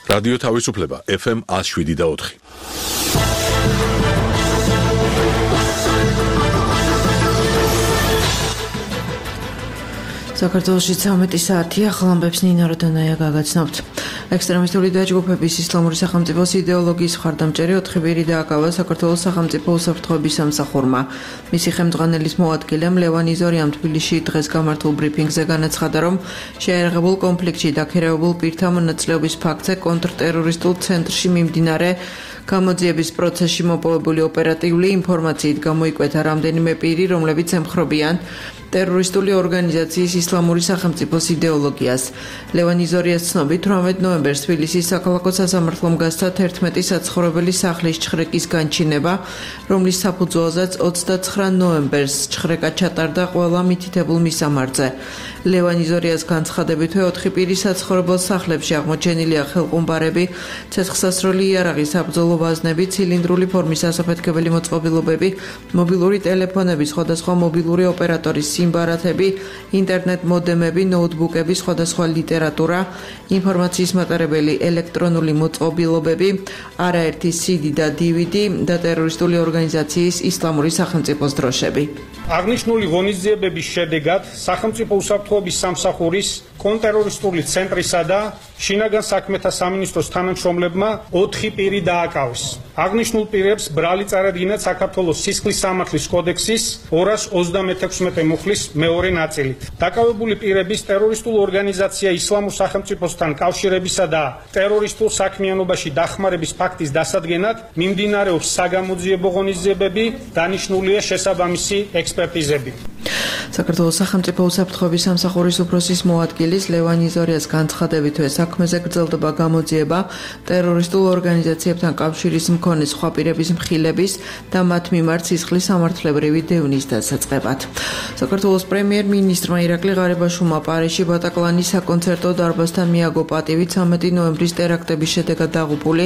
რადიო თავისუფლება FM 107.4. საქართველოში 13 საათია, ხლამბებს ნინა როდანაია გაგაცნობთ. ექსტრემისტული დაჯგუფების ისლამური სახელმწიფოს იდეოლოგიის მხარდამჭერი 4 პირი დააკავა საქართველოს სახელმწიფო უსაფრთხოების სამსახურმა. მისი ხელმძღვანელის მოადგილემ ლევან იზორიამ თბილისში დღეს გამართულ ბრიფინგზე განაცხადა, რომ შეიარაღებულ კონფლიქტში დაქირავებულ პირთა მონაწილეობის ფაქტზე კონტრტერორისტულ ცენტრში მიმდინარე გამოძიების პროცესში მოპოვებული ოპერატიული ინფორმაციით გამოიკვეთა რამდენიმე პირი, რომლებიც ემხრობიან ტერორისტული ორგანიზაციის ისლამური სახელმწიფოს იდეოლოგიას. ლევან იზორიას ცნობით 18 ნოემბერს თბილისის საქალაქო სასამართლომ გასცა 11 საცხოვრებელი სახლის ჩხრეკის განჩინება, რომლის საფუძველზეც 29 ნოემბერს ჩხრეკა ჩატარდა ყველა მითითებულ მისამართზე. ლევან იზორიას განცხადებითვე 4 პირი საცხოვრებელ სახლებში აღმოჩენილია ხელყუმბარები, ცეცხლსასროლი იარაღი, საბრძოლო ვაზნები, ცილინდრული ფორმის ასაფეთქებელი მოწყობილობები, მობილური ტელეფონები, სხვადასხვა მობილური ოპერატორის სიმბარათები, ინტერნეტ მოდემები, ნოუთბუქები, სხვადასხვა ლიტერატურა, ინფორმაციის მატარებელი ელექტრონული მოწყობილობები, არაერთი CD და DVD და ტერორისტული ორგანიზაციის ისლამური სახელმწიფოს დროშები. აღნიშნული ღონისძიებების შედეგად სახელმწიფო უსაფრთხოების სამსახურის კონტრტერორისტული ცენტრისა და შინაგან საქმეთა სამინისტროს თანამშრომლებმა 4 პირი დააკავეს. აღნიშნულ პირებს ბრალი წარადგინათ საქართველოს სისხლის სამართლის კოდექსის 226 მუხლის მეორე ნაწილით. დაკავებული პირების ტერორისტულ ორგანიზაცია ისლამურ სახელმწიფოსთან კავშირებისა და ტერორისტულ საქმიანობაში დახმარების ფაქტის დასადგენად მიმდინარეობს საგამოძიებო ღონისძიებები, დანიშნულია შესაბამისი ექსპერტიზები. საქართველოს სახელმწიფო უსაფრთხოების სამსახურის უფროსის მოადგილის ლევან იზორიას განცხადებითვე საქმეზე გრძელდება გამოძიება ტერორისტულ ორგანიზაციებთან კავშირის მქონე სხვა პირების მხილების და მათ მიმართ სისხლის სამართლებრივი დევნის დასაწყებად. საქართველოს პრემიერ-მინისტრმა ირაკლი ღარიბაშვილმა პარიზში ბატაკლანის საკონცერტო დარბაზთან მიაგო პატივი 13 ნოემბრის ტერაქტების შედეგად დაღუპული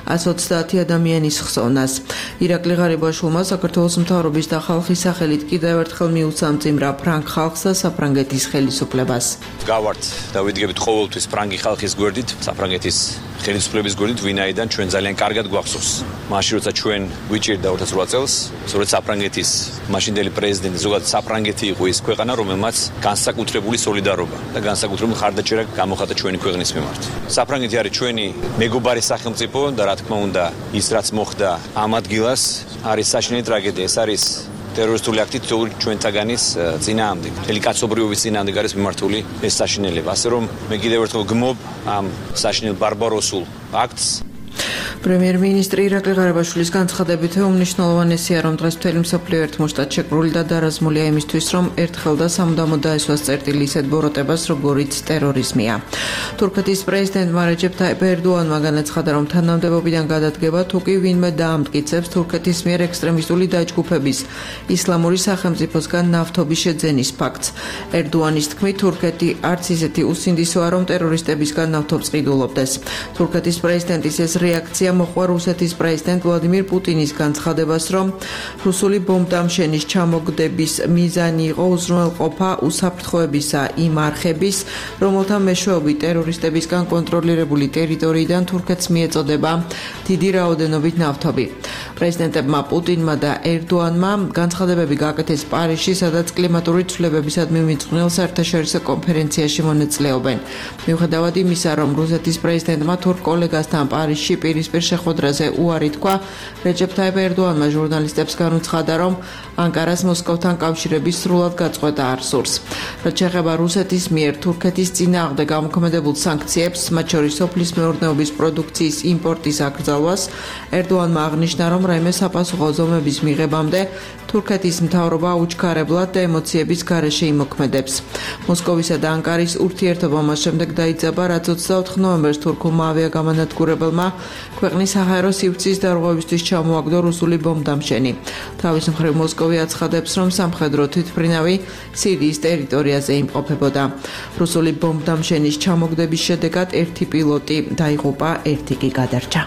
130 ადამიანის ხსოვნას. ირაკლი ღარიბაშვილმა საქართველოს მთავრობის და ხალხის სახელით კიდევ ერთხელ მიუსამძიმრა ფრანგ ხალხს და საფრანგეთის ხელისუფლებას. გავართ და ვიდგებით ყოველთვის ფრანგი ხალხის გვერდით, საფრანგეთის ხელისუფლების გვერდით, ვინაიდან ჩვენ ძალიან კარგად გვახსოვს. მაშინ როცა ჩვენ ვიჭირდა 2008 წელს, სწორედ საფრანგეთის მაშინდელი პრეზიდენტი, ზოგადად საფრანგეთი იყო ის ქვეყანა, რომელმაც განსაკუთრებული სოლიდარობა და განსაკუთრებული ხარდაჭერა გამოხატა ჩვენი ქვეყნის მიმართ. საფრანგეთი არის ჩვენი მეგობარი სახელმწიფო და რა თქმა უნდა, ის რაც მოხდა ამ ადგილას არის საშინელი ტრაგედია. ეს არის ტერორისტული აქტი ჩვენთაგანის წინააღმდეგ, მთელი კაცობრიობის წინააღმდეგ არის მიმართული ეს საშინელება. ასე რომ მე კიდევ ერთხელ გმობ ამ საშინელ ბარბაროსულ აქტს. პრემიერ-მინისტრი ირაკლი ღარიბაშვილის განცხადებითვე უმნიშვნელოვანესია, რომ დღეს მთელი მსოფლიო ერთმოშტად შეკრული და დარაზმულია იმისთვის, რომ ერთხელ და სამუდამოდ დაესვას წერტილი ისეთ ბოროტებას, როგორიც ტერორიზმია. თურქეთის პრეზიდენტმა რეჯეფ ტაიპ ერდოანმა განაცხადა, რომ თანამდებობიდან გადადგება თუ კი ვინმე დაამტკიცებს თურქეთის მიერ ექსტრემისტული დაჯგუფების ისლამური სახელმწიფოსგან ნავთობის შეძენის ფაქტს. ერდოანის თქმით, თურქეთი არც ისეთი უსინდისოა, რომ ტერორისტებისგან ნავთობს ყიდულობდეს. თურქეთის პრეზიდენტის ეს რეაქცია მოყვა რუსეთის პრეზიდენტ ვლადიმირ პუტინის განცხადებას, რომ რუსული ბომბდამშენის ჩამოგდების მიზანი იყო უზრუნველყოფა უსაფრთხოებისა იმ არხების, რომელთა მეშვეობით ტერორისტებისგან კონტროლირებული ტერიტორიიდან თურქეთს მიეწოდება დიდი რაოდენობით ნავთობი. პრეზიდენტებმა პუტინმა და ერდოანმა განცხადებები გააკეთეს პარიზში, სადაც კლიმატური ცვლილებებისადმი მიმწყნელ საერთაშორისო კონფერენციაში მონაწილეობენ. მიუხედავად იმისა, რომ რუსეთის პრეზიდენტმა თურქ კოლეგასთან პარიზში პირისპირ შეხვედრაზე უარი თქვა, რეჯეფ ტაიპ ერდოანმა ჟურნალისტებს განუცხადა, რომ ანკარას მოსკოვთან კავშირების სრულად გაწყვეტა არ სურს. რაც შეეხება რუსეთის მიერ თურქეთის წინააღმდეგ გამოქმედებულ სანქციებს, მათ შორის სოფლის მეურნეობის პროდუქციის იმპორტის აკრძალვას, ერდოანმა აღნიშნა, რომ რაიმე საპასუხო ზომების მიღებამდე თურქეთის მთავრობა უჩქარებლად და ემოციების გარეშე იმოქმედებს. მოსკოვისა და ანკარის ურთიერთობა მას შემდეგ დაიძაბა, რაც 24 ნოემბერს თურქულმა ავიაგამანადგურებელმა ქვეყნის საჰაერო სივრცის დარღვევისთვის ჩამოაგდო რუსული ბომბდამშენი. თავის მხრივ მოსკოვი აცხადებს, რომ სამხედრო თვითმფრინავი სირიის ტერიტორიაზე იმყოფებოდა. რუსული ბომბდამშენის ჩამოგდების შედეგად ერთი პილოტი დაიღუპა, ერთი კი გადარჩა.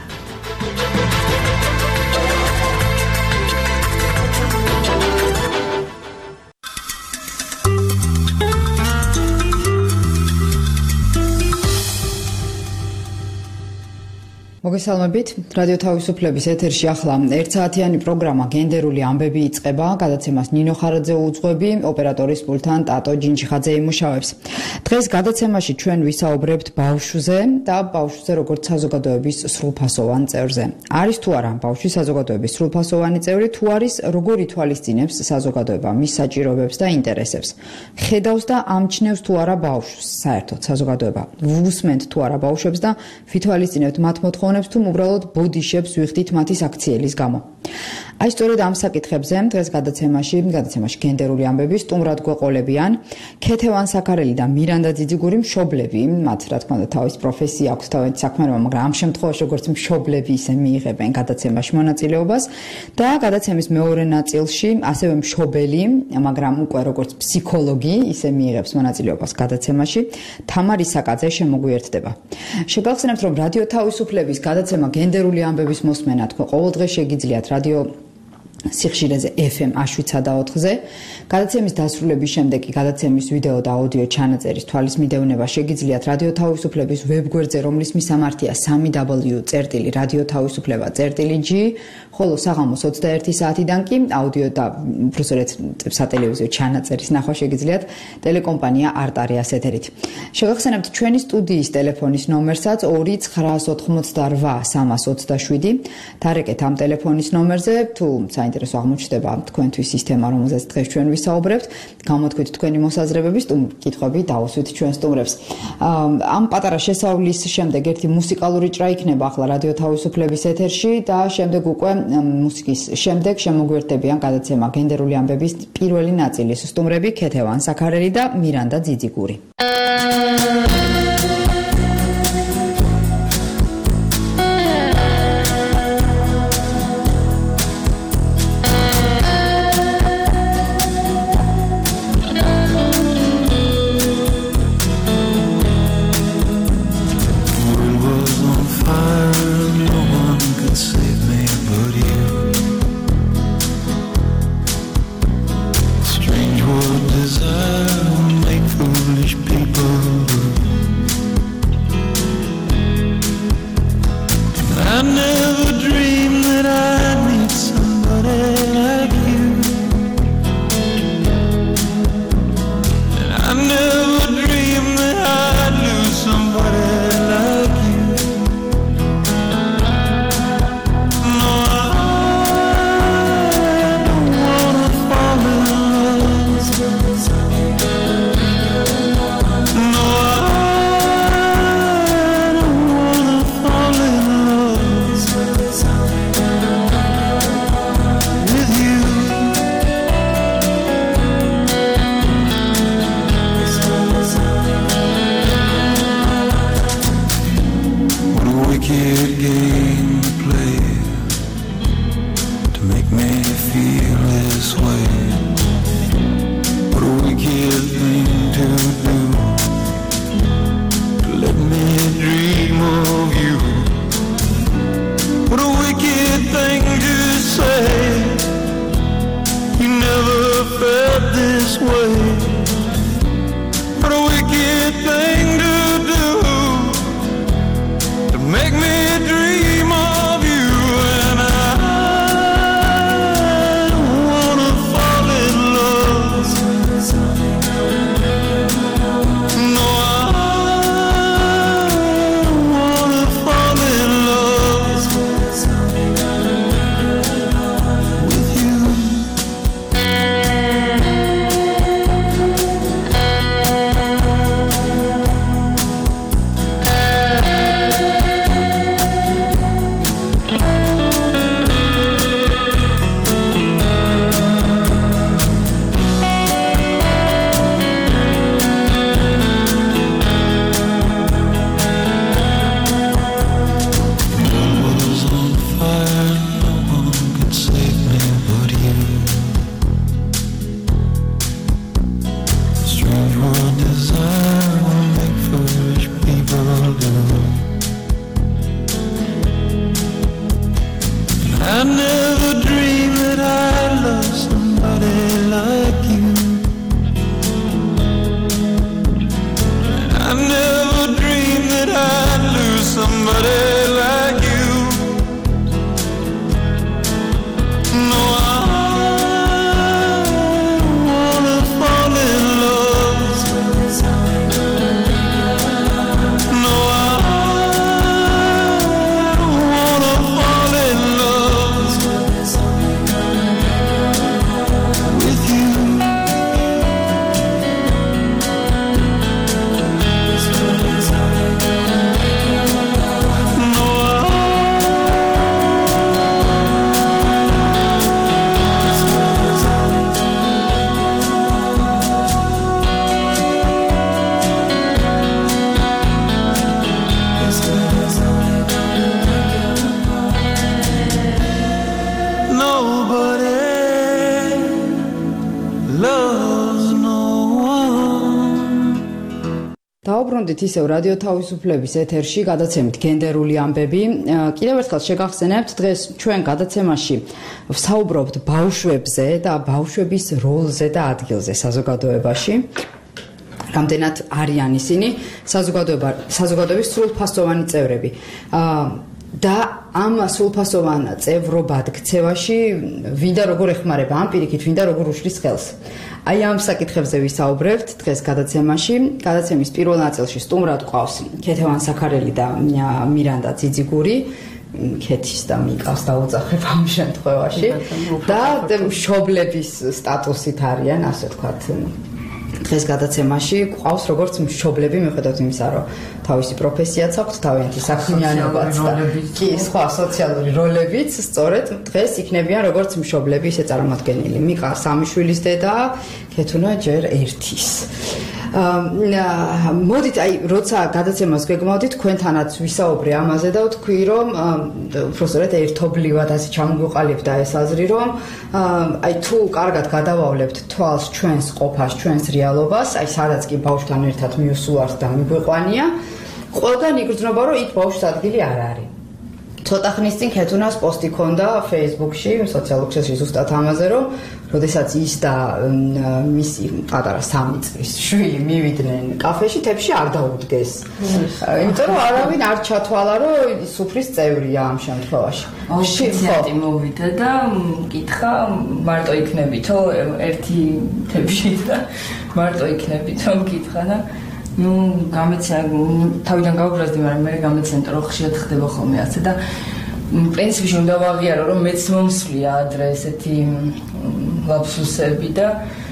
მოგესალმებით. რადიო თავისუფლების ეთერში ახლა 1 საათიანი პროგრამა გენდერული ამბები იწყება. გადაცემას ნინო ხარაძე უძღვები, ოპერატორის პულტთან ტატო ჯინჯიხაძე იმუშავებს. დღეს გადაცემაში ჩვენ ვისაუბრებთ ბავშვზე და ბავშვზე როგორც საზოგადოების სრულფასოვან წევრზე. არის თუ არა ბავშვის საზოგადოების სრულფასოვანი წევრი, თუ არის როგორ ითვალისწინებს საზოგადოება მის საჭიროებებს და ინტერესებს. ხედავს და ამჩნევს თუ არა ბავშვს საერთოდ საზოგადოება. ვუსმენთ თუ არა ბავშვებს და ვითვალისწინებთ მათ მოთხოვნებს თუ უბრალოდ ბოდიშებს ვიხდით მათი საქციელის გამო. Აი სწორედ ამ საკითხებზე დღეს გადაცემაში გენდერული ამბები სტუმრად გვეყოლებიან ქეთევან საქარელი და მირანდა ძიძიგური მშობლები, მათ რა თქმა უნდა თავის პროფესია აქვს, თავისი საქმიანობა, მაგრამ ამ შემთხვევაში როგორც მშობლები ისე მიიღებენ გადაცემაში მონაწილეობას და გადაცემის მეორე ნაწილში ასევე მშობელი, მაგრამ უკვე როგორც ფსიქოლოგი ისე მიიღებს მონაწილეობას გადაცემაში თამარი საკაძე შემოგვიერთდება. შეგახსენებთ რომ რადიო თავისუფლების გადაცემა გენდერული ამბების მოსმენა თქვენ ყოველდღე შეგიძლიათ რადიო სიხშირეზე FM 7.4-ზე. გადაცემის დასრულების შემდეგ კი გადაცემის ვიდეო და აუდიო ჩანაწერის თვალისმიდევნება შეგიძლიათ რადიო თავისუფლების ვებგვერდზე, რომლის მისამართია www.radiotavisufleba.g, ხოლო საღამოს 21 საათიდან კი აუდიო და უბრალოდ სატელევიზიო ჩანაწერის ნახვა შეგიძლიათ ტელეკომპანია არტარიას ეთერით. შეგახსენებთ ჩვენი სტუდიის ტელეფონის ნომერსაც 2-928-327. დარეკეთ ამ ტელეფონის ნომერზე თუ საინტერესო აღმოჩნდება თქვენთვის სისტემა, რომელზეც დღეს ჩვენ ვისაუბრებთ, გამოთქვით თქვენი მოსაზრებები, კითხვები დავუსვით ჩვენ სტუმრებს. ამ პატარა შესავლის შემდეგ ერთი მუსიკალური ჭრა იქნება ახლა რადიო თავისუფლების ეთერში და შემდეგ უკვე მუსიკის შემდეგ შემოგვიერთდებიან გადაცემა გენდერული ამბების პირველი ნაწილის სტუმრები ქეთევან საქარელი და მირანდა ძიძიგური. Desire make foolish people დაუბრუნდით ისევ რადიო თავისუფლების ეთერში გადაცემით გენდერული ამბები. კიდევ ერთხელ შეგახსენებთ, დღეს ჩვენ გადაცემაში ვსაუბრობთ ბავშვებზე და ბავშვების როლზე და ადგილზე საზოგადოებაში. რამდენად არიან ისინი საზოგადოების სრულფასოვანი წევრები. და ამ სრულფასოვან წევრობად ქცევაში ვინდა როგორ ეხმარება ამ პირიქით, ვინდა როგორ უშლის ხელს. აი ამ საკითხებზე ვისაუბრებთ დღეს გადაცემაში. გადაცემის პირველ ნაწილში სტუმრად ყავს ქეთევან საქარელი და მირანდა ძიძიგური. ქეთის და მიკას დაუძახებ ამ შემთხვევაში და მშობლების სტატუსით არიან, ასე ვთქვათ. დღეს გადაცემაში ყავს როგორც მშობლები, მიუხედავად იმისა, რომ თავისი პროფესიაც აქვს, თავიანთი საქმიანობაც და კი სხვა სოციალური როლებიც, სწორედ დღეს იქნებიან როგორც მშობლები, ისე წარმომადგენელი. მიკა სამი შვილის დედა, ქეთუნა ჯერ ერთის. მოდით, აი, როცა გადაცემას გეგმავდით, თქვენთანაც ვისაუბრე ამაზე და ვთქვი, რომ უბრალოდ ერთობლივად ასე ჩამგვიყალიბდა ეს აზრი, რომ აი თუ კარგად გადავავლებთ თვალს ჩვენს ყოფას, ჩვენს რეალობას, აი სადაც კი ბავშვთან ერთად მივსულართ და მიგვიყვანია, ყველგან იგრძნობა, რომ იქ ბავშვს ადგილი არ არის. ცოტა ხნის წინ ქეთუნას პოსტი ქონდა Facebook-ში, სოციალურ ქსელში ზუსტად ამაზე, რომ როდესაც ის და მისი პატარა 3 წლის შვილი მივიდნენ კაფეში, თებში არ დაუდგეს. იმიტომ რომ არავინ არ ჩათვალა, რომ სუფრის წევრია ამ შემთხვევაში. ოფიციალურად მოვიდა და მკითხა, მარტო იქნებითო ერთი თებში და მარტო იქნებითო მკითხა და გამეცია თავიდან გავუბრაზდი, მაგრამ მე გამეციანდა რომ ხშირად ხდება ხოლმე ასე და პრინციპში უნდა ვაღიარო რომ მეც მომსვლია ადრე ესეთი ლაფსუსები და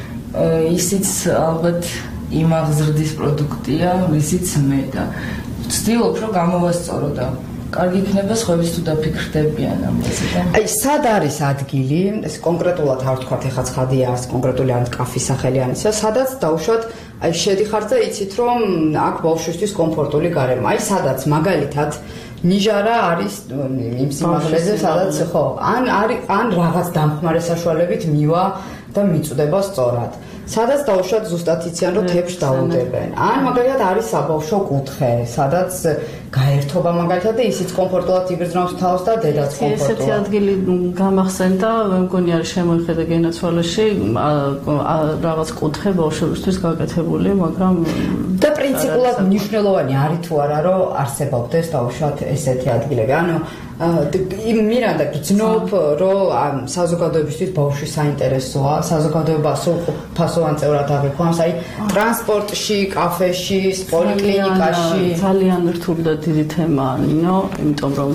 ისიც ალბათ იმ აღზრდის პროდუქტია, ისიც მე და ვცდილობ რომ გამოვასწორო და კარგი იქნება სხვაების თუ დაფიქრდებიან ამაზე და აი სად არის ადგილი, ეს კონკრეტულად არ ვთქვათ, ეხლა ცხადია ეს კონკრეტული არ კაფის სახელი ანისა, სადაც დაუშვათ აი შედიხარ და იცით რომ აქ ბავშვისთვის კომფორტული გარემო. აი სადაც მაგალითად ნიჟარა არის იმ სიმაღლეზე, სადაც ხო, ან რაღაც დამხმარე საშუალებით მივა და მიწვდება სწორად. სადაც დაუშვათ ზუსტად იციან რომ თებში დაუდებენ. ან მაგალითად არის საბავშვო კუთხე, სადაც გაერთობა მაგალითად და ისიც კომფორტულად იგრძნობს თავს და დედაც კომფორტულად. ესეთი ადგილი გამახსენდა, მე მგონი არის შემოიხედა გენაცვალეში რაღაც კუთხე ბავშვებისთვის გაკეთებული, მაგრამ და პრინციპულად მნიშვნელოვანი არის თუ არა რომ არსებობდეს დაუშვათ ესეთი ადგილები. ანუ მირანდა გძნობ რომ საზოგადოებისთვის ბავშვი საინტერესოა, საზოგადოება სრულფასოვან წევრად აღიქვამს, აი ტრანსპორტში, კაფეში, პოლიკლინიკაში. ძალიან რთული და დიდი თემაა, ნინო, იმიტომ რომ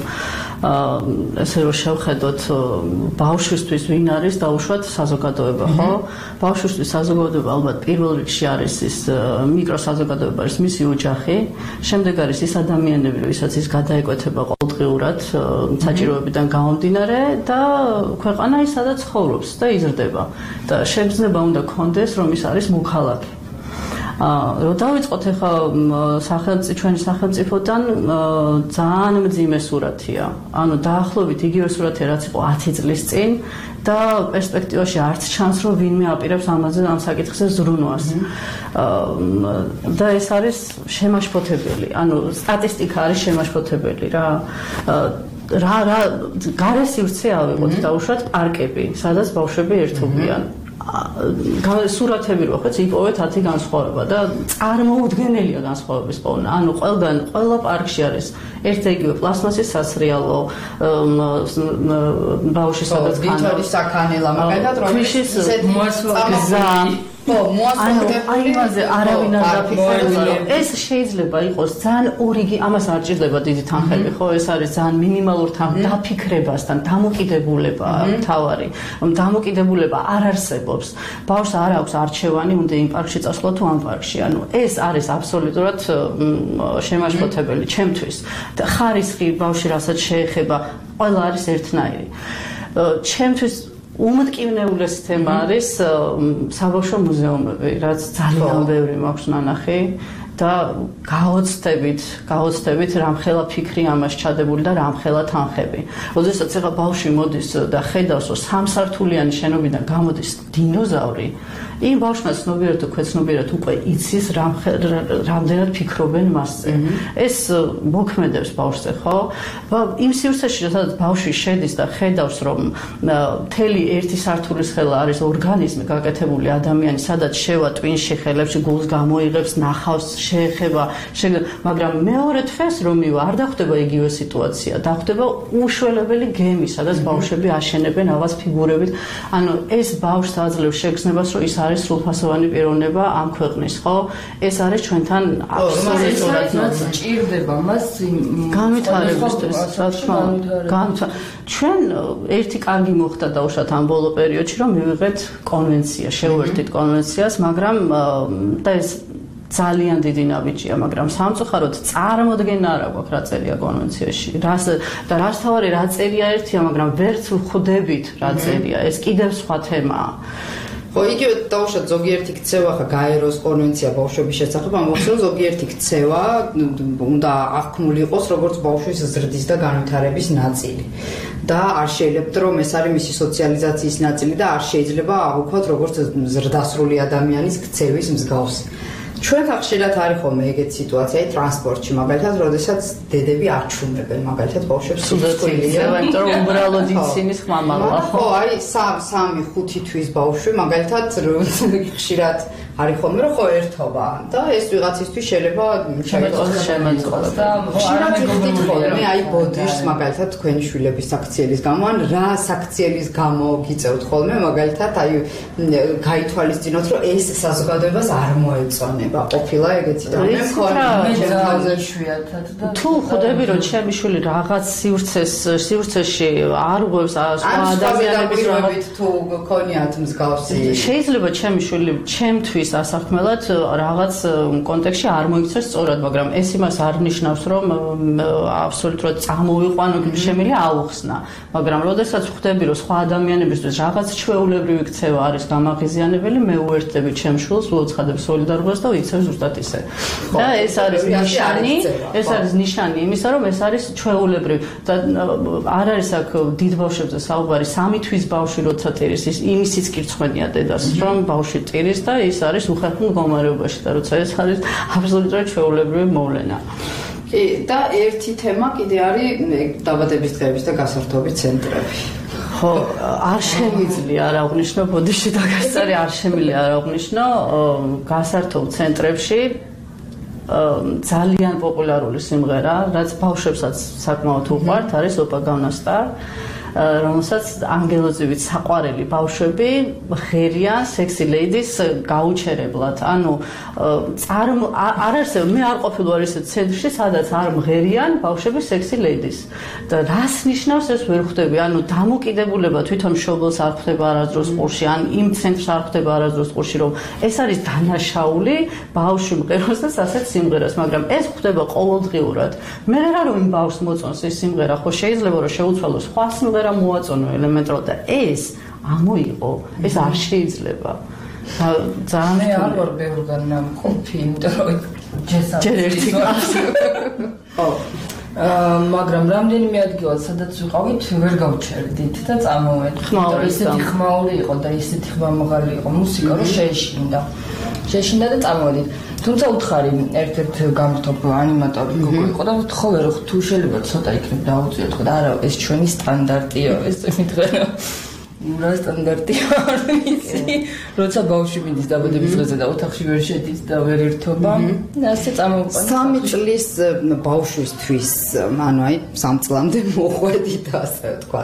ესე რომ შევხედოთ ბავშვისთვის ვინ არის დაუშვათ საზოგადოება, ხო? ბავშვისთვის საზოგადოება ალბათ პირველ რიგში არის ის მიკროსაზოგადოება, არის მისი ოჯახი, შემდეგ არის ის ადამიანები, ვისაც ის გადაეკვეთება ყოველდღიურად საჭიროებიდან გამომდინარე და ქვეყანა ის სადაც ცხოვრობს და იზრდება და შეგრძნება უნდა კონდეს რომ ის არის მოქალაქე. რომ დავიწყოთ ახლა ჩვენი სახელმწიფოდან ძალიან მძიმე სურათია. ანუ დაახლოებით იგივე სურათია რაც იყო 10 წლის წინ და პერსპექტივაში არც ჩანს რომ ვინმე აპირებს ამაზე ამ საკითხზე ზრუნვას. და ეს არის შემაშფოთებელი. ანუ სტატისტიკა არის შემაშფოთებელი რა. გარე სივრცე ავიღოთ დაუშვათ პარკები, სადაც ბავშვები ერთობიან. სურათები რო ხეთ იპოვეთ 10 განსხვავება და წარმოუდგენელია განსხვავების პოვნა. ანუ ყველა პარკში არის ერთ და იგივე პლასმასის სასრიალო, ბავშვი სადაც გითორის საქანელა, მაგალითად რომელიც ისეთ გზა აიმაზე არავინ არ დაფიქრებულა. ეს შეიძლება იყოს ძალიან ორიგი, ამას არ ჭირდება დიდი თანხები, ხო? ეს არის ძალიან მინიმალურ დაფიქრებასთან დამოკიდებულება თავარი. დამოკიდებულება არ არსებობს. ბავშვს არ აქვს არჩევანი, უნდა იმ პარკში წასვლა თუ ამ პარკში. ანუ ეს არის აბსოლუტურად შემაშფოთებელი ჩემთვის. და ხარისხი ბავშვი რასაც შეეხება, ყველა არის ერთნაირი. ჩემთვის უმტკივნეულეს თემა არის საბავშვო მუზეუმები, რაც ძალიან ბევრი მაქვს ნანახი და გაოცდებით რამხელა ფიქრი ამას ჩადებული და რამხელა თანხები. როდესაც ეხა ბავშვი მოდის და ხედავს, რომ 3 სართულიანი შენობიდან გამოდის დინოზავრი, იმ ბავშვმა ცნობიერად თუ ქვეცნობიერად უკვე იცის რამდენად ფიქრობენ მასზე. ეს მოქმედებს ბავშვზე, ხო? იმ სივრცეში, სადაც ბავშვი შედის და ხედავს, რომ მთელი ერთი სართულის ხელა არის ორგანიზმი გაკეთებული ადამიანი, სადაც შევა ტვინში ხელებში, გულს გამოიღებს, ნახავს, შეეხება, მაგრამ მეორე თვეს რომ მივა, არ დახვდება იგივე სიტუაცია, დახვდება უშველებელი გემი, სადაც ბავშვები აშენებენ ავას ფიგურებით. ანუ ეს ბავშვს აძლევს შეგრძნებას, რომ ის არის სრულფასოვანი პიროვნება ამ ქვეყნის, ხო? ეს არის ჩვენთან აბსოლუტურად ჭირდება მას განვითარებისთვის, რა თქმა უნდა. ჩვენ ერთი კარგი მოხდა დაუშვათ ამ ბოლო პერიოდში, რომ მივიღეთ კონვენცია, შევერთით კონვენციას, მაგრამ და ეს ძალიან დიდი ნაბიჯია, მაგრამ სამწუხაროდ წარმოდგენა არ აქვს რა წერია კონვენციაში. და რაც თავარი რა წერია ერთია, მაგრამ ვერც ვხვდებით რა წერია, ეს კიდევ სხვა თემაა. ხო, იგივე დაუშვათ ზოგიერთი ქცევა ხა გაეროს კონვენცია ბავშვების შესახებ, ამბობს ზოგიერთი ქცევა უნდა აღქმული იყოს როგორც ბავშვის ზრდის და განვითარების ნაწილი. და არ შეიძლება რომ ეს არის მისი სოციალიზაციის ნაწილი და არ შეიძლება აღვქვათ როგორც ზრდასრული ადამიანის ქცევის მსგავსი. ჩვენ ხშირად არის ხოლმე ეგეთი სიტუაცია ტრანსპორტში, მაგალითად, როდესაც დედები აჩვენებენ, მაგალითად, ბავშვებს სიცოცხლეა, იმიტომ რომ უბრალოდ იცინის ხმამაღლა. ხო, არის 3-5 თვის ბავშვი, მაგალითად, ხშირად არის ხოლმე რომ ხო ერთობა და ეს ვიღაცისთვის შეიძლება შემეწყოს და ხშირად ვიხდით ხოლმე აი ბოდიშს მაგალითად თქვენი შვილების საქციელის გამო ან რა საქციელის გამო გიწევთ ხოლმე მაგალითად აი გაითვალისწინოთ რომ ეს საზოგადოებას არ მოეწონება ყოფილა ეგეთი და მე მქონდა თუ ხვდები რომ ჩემი შვილი რაღაც სივრცეში არ ღვევს სხვა ადამიანების რაღაც თუ გქონიათ მსგავსი შეიძლება ჩემი შვილი ჩემთვის ასახმელად რაღაც კონტექსტში არ მოიქცეს სწორად, მაგრამ ეს იმას არ ნიშნავს, რომ აბსოლუტურად წამოვიყვანო, შემიძლია აუხსნა. მაგრამ როდესაც ხვდები, რომ სხვა ადამიანებისთვის რაღაც ჩვეულებრივი ქცევა არის გამაღიზიანებელი, მე უერთდები ჩემ შვილს, ვუოცხადებ სოლიდარობას და ვიცევ ზუსტად ისე. და ეს არის ნიშანი იმისა, რომ ეს არის ჩვეულებრივი. და არ არის აქ დიდ ბავშვებზე საუბარი, 3 თვის ბავშვი როცა ტირის, იმისიც კი რწმენია დედას, რომ ბავშვი ტირის და ის არის უხერხულ მდგომარეობაში და როცა ეს არის აბსოლუტურად ჩვეულებრივი მოვლენა. და ერთი თემა კიდე არის დაბადების დღეების და გასართობების ცენტრები. ხო, არ შემიძლია არ აღვნიშნო ბოდიში და გასწარი არ შემიძლია არ აღვნიშნო გასართობ ცენტრებში ძალიან პოპულარული სიმღერა, რაც ბავშვებსაც საკმაოდ უყვართ, არის ოპა გავნასტა. რომელსაც ანგელოზივით საყვარელი ბავშვები ღერიან sexy ladies გაუჩერებლად. ანუ არ არსებობს, მე არ ყოფილვარ ისეთ ცენტრში, სადაც არ მღერიან ბავშვები sexy ladies. და რას ნიშნავს ეს ვერ ხვდები? ანუ დამოკიდებულება თვითონ მშობელს არ ხვდება არასდროს ყურში, ან იმ ცენტრს არ ხვდება არასდროს ყურში, რომ ეს არის დანაშაული ბავშვი მღეროს და ასეთ სიმღერას, მაგრამ ეს ხვდება ყოველდღიურად. მე რა რომ იმ ბავშვს მოწონს ეს სიმღერა, ხო შეიძლება რომ შეუცვალოს სხვა სიმღერა რა მოაწონო ელემენტურად და ეს ამოიღო, ეს არ შეიძლება. ძალიან მე არ ვარ ბევრგან მყოფი, იმიტომ რომ ჯერ ერთი კლასი. ხო. მაგრამ რამდენიმე ადგილას სადაც ვიყავით, ვერ გავჩერდით და წამოვედით. ისეთი ხმაური იყო და ისეთი ხმამაღალი იყო მუსიკა, რომ შეეშინდა და წამოვედით. თუმცა უთხარი ერთ-ერთ გამრთობ ანიმატორი გოგო იყო და ვთხოვე რომ თუ შეიძლება ცოტა იქნებ დაუწიოთ ხო და არა ეს ჩვენი სტანდარტია ეს მითხრა რა სტანდარტია არ ვიცი როცა ბავშვი მიდის დაბადების დღეზე და ოთახში ვერ შედის და ვერ ერთობა და ასე წამოვიყვანე 3 წლის ბავშვისთვის ანუ აი 3 წლამდე მოხვედი და ასე ვთქვა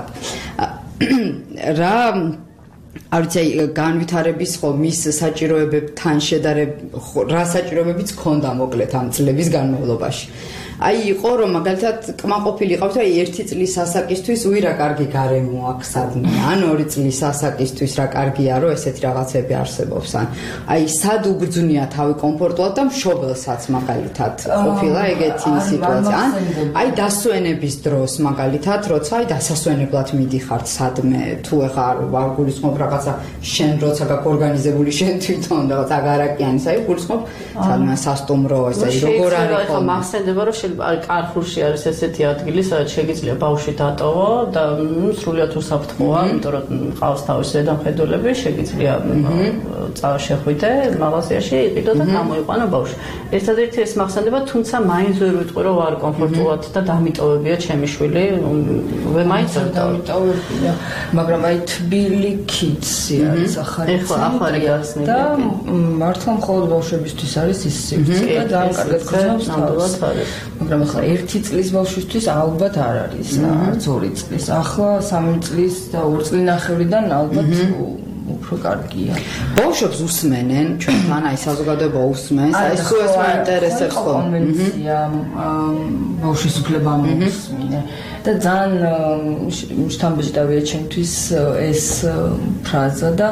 რა არ ვიცი განვითარების ხო მის საჭიროებებთან შედარებით რა საჭიროებებიც ქონდა მოკლედ ამ წლების განმავლობაში აი იყო რომ მაგალითად კმაყოფილი ყავთ აი 1 წლის ასაკისთვის უი რა კარგი გარემო აქვს სადმე ან 2 წლის ასაკისთვის რა კარგია რომ ესეთი რაღაცები არსებობს ან აი სად უბრძნია თავი კომფორტულად და მშობელსაც მაგალითად ყოფილა ეგეთი სიტუაცია ან აი დასვენების დროს მაგალითად როცა აი დასასვენებლად მიდიხართ სადმე თუ ეხლა არ გულისხმობ რაღაცა შენ როცა გაკორგანიზებული შენ თვითონ რაღაც აგარაკიანის აი გულისხმობ სადმე სასტუმრო ესე როგორ არის ხო მახსენდება რომ შეიძლება კარხურში არის ესეთი ადგილი სადაც შეგიძლია ბავშვი დატოვო და სრულიად უსაფრთხოა იმიტომ რომ ყავს თავის ზედამხედველები შეგიძლია წავშეხვიდე მაღაზიაში იყიდო და გამოიყვანო ბავშვი ერთადერთი ეს მახსენდება თუმცა მაინც ვერ ვიტყვი რომ არ კომფორტულად და დამიტოვებია ჩემი შვილი მაინც არ დამიტოვებია მაგრამ აი თბილი კიცი არის ახალი ახალი გახსნილი და მართლა მხოლოდ ბავშვებისთვის არის ის სივრცე და ძალიან კარგად გწევს თავს მაგრამ ახლა 1 წლის ბავშვისთვის ალბათ არ არის არც 2 წლის ახლა 3 წლის და 2 წლინახევრიდან ალბათ უფრო კარგია. ბავშვებს უსმენენ ჩვენთან აი საზოგადოება უსმენს აი სულ ეს მაინტერესებს ხო კონვენცია ბავშვის უფლებამ უსმინე და ძალიან შთამბეჭდავია ჩემთვის ეს ფრაზა და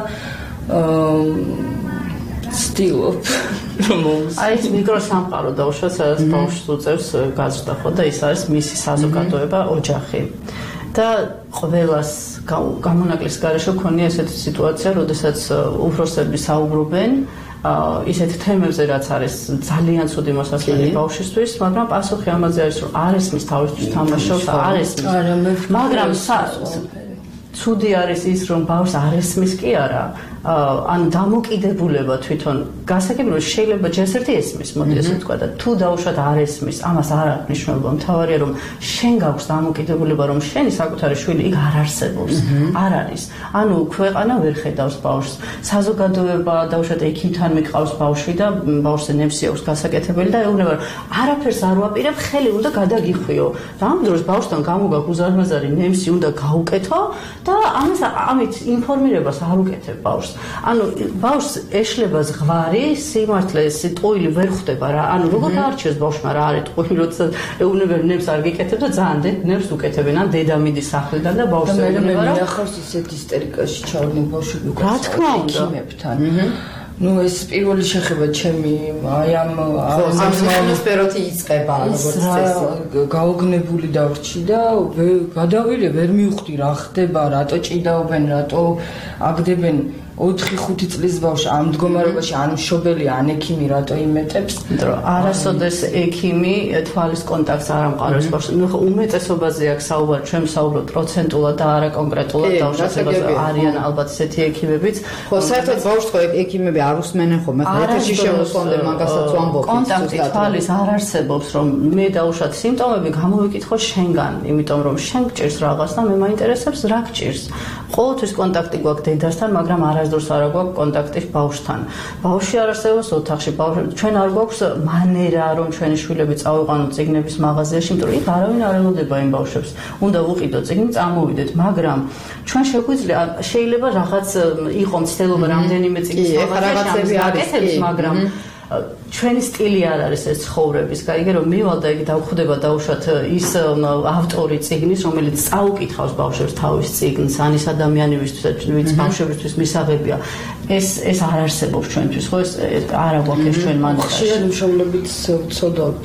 სტილობ აი ეს მიკროსამყარო დაუშვათ სადაც ბავშვს უწევს გაზრდა ხო და ის არის მისი საზოგადოება ოჯახი და ყველას გამონაკლის გარეშე ქონია ესეთი სიტუაცია, როდესაც უფროსები საუბრობენ ისეთ თემებზე, რაც არის ძალიან ცუდი მოსასწრებელი ბავშვისთვის, მაგრამ პასუხი ამაზე არის, რომ არ ესმის თავისთვის თამაშობს, არ ესმის. მაგრამ ცუდი არის ის, რომ ბავშვს არ ესმის კი არა, ან დამოკიდებულება თვითონ გასაგებია შეიძლება ჯერ ერთი ესმის, მოდი ესე ვთქვა და თუ დაუშვათ არ ესმის, ამას არ აქვს მნიშვნელობა. მთავარია რომ შენ გაქვს დამოკიდებულება, რომ შენი საკუთარი შვილი იქ არ არსებობს, არ არის. ანუ ქვეყანა ვერ ხედავს ბავშვს. საზოგადოება დაუშვათ ექიმთან მიყავს ბავშვი და ბავშვზე ნემსი აქვს გასაკეთებელი და ეუბნება რომ არაფერს არ ვაპირებ, ხელი უნდა გადაგიხვიო. და ამ დროს ბავშვთან გამოგაქვს უზარმაზარი ნემსი უნდა გაუკეთო და ამით ინფორმირებას არ უკეთებ ბავშვს. ანუ ბავშვს ეშლება ზღვარი, სიმართლე ტყუილი ვერ ხვდება რა. ანუ როგორ გაარჩიოს ბავშვმა რა არის ტყუილი, როდესაც ეუბნებიან ნემს არ გიკეთებ და ძალიან ნემს უკეთებენ. ან დედა მიდის სახლიდან და ბავშვს ეუბნება რა. მე ახავს ისეთ ისტერიკაში ჩავდნენ ბავშვები რა თქმა უნდა ექიმებთან. ნუ ეს პირველი შეხება ჩემი აი ამ სპეროტი იწყება როგორც წესი გაოგნებული დავრჩი და გადავიდე ვერ მივხვდი რა ხდება რატო ჭიდაობენ რატო აგდებენ 4-5 წლის ბავშვი ამ მდგომარეობაში ან მშობელი ან ექიმი რატო იმეტებს რომ არასოდეს ექიმი თვალის კონტაქტს არ ამყარებს ბავშვს ნუ უმეტესობაზე აქვს საუბარი ჩვენ საუბრობთ პროცენტულად და არა კონკრეტულად დაუშვებაზე არიან ალბათ ესეთი ექიმებიც ხო საერთოდ ბავშვს ხო ექიმები არ უსმენენ ხომ ახლა ეთერში შემოსვლამდე მაგასაც ვამბობთ კონტაქტი თვალის არ არსებობს რომ მე დაუშვათ სიმპტომები გამოვიკითხო შენგან იმიტომ რომ შენ გჭირს რაღაც და მე მაინტერესებს რა გჭირს ყოველთვის კონტაქტი გვაქვს დედასთან მაგრამ არასდროს არ გვაქვს კონტაქტი ბავშვთან ბავშვი არ არსებობს ოთახში ჩვენ არ გვაქვს მანერა რომ ჩვენი შვილები წავიყვანოთ წიგნების მაღაზიაში იმიტომ რომ იქ არავინ არ ელოდება იმ ბავშვებს უნდა უყიდო წიგნი წამოვიდეთ მაგრამ ჩვენ შეგვიძლია შეიძლება რაღაც იყო მცდელობა რამდენიმე წიგნის მაღაზიაში არის მაგრამ ჩვენი სტილი არ არის ეს ცხოვრების. გაიგე რომ მივალ და იქ დავხვდება დაუშვათ ის ავტორი წიგნის, რომელიც წაუკითხავს ბავშვებს თავის წიგნს, ან ის ადამიანებისთვის, ვინც ბავშვებისთვის მისაღებია. ეს არ არსებობს ჩვენთვის, ხო? ეს არა გვაქვს ეს ჩვენ მანერაში. ხშირად მშობლებით ვწოდოთ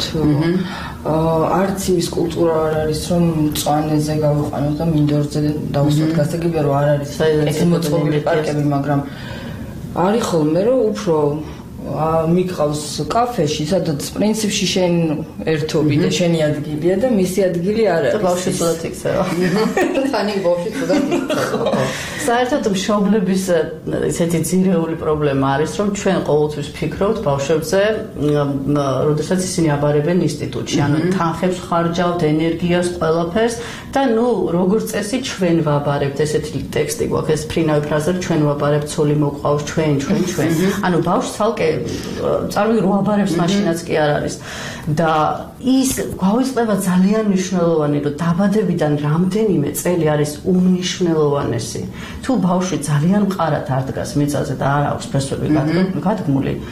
არც იმის კულტურა არ არის, რომ მწვანეზე გავიყვანოთ და მინდორზე დავუსვათ. გასაგებია რომ არ არის ეს მოწყობილი პარკები, მაგრამ არის ხოლმე რომ უფრო მიყავს კაფეში, სადაც პრინციპში შენ ერთობი და შენი ადგილია და მისი ადგილი არ არის. ბავშვი ცუდად იქცევა. თანი ბავშვი ცუდად იქცევა. საერთოდ მშობლების ესეთი ძირეული პრობლემა არის, რომ ჩვენ ყოველთვის ვფიქრობთ ბავშვებზე, როდესაც ისინი აბარებენ ინსტიტუტში, ანუ თანხებს ხარჯავთ, ენერგიას, ყველაფერს და ნუ როგორც წესი ჩვენ ვაბარებთ ესეთი ტექსტი გვაქვს, ეს ფრინავი ფრაზა ჩვენ ვაბარებთ, ცოლი მოყავს ჩვენ. ანუ ბავშვს თალკე წარმოიდგინე რო აბარებს მაშინაც კი არ არის და ის გვაუწყდება ძალიან მნიშვნელოვანი რომ დაბადებიდან რამდენიმე წელი არის უმნიშვნელოვანესი თუ ბავშვი ძალიან მყარად არ დგას მიწაზე და არ აქვს ფესვები გადგმული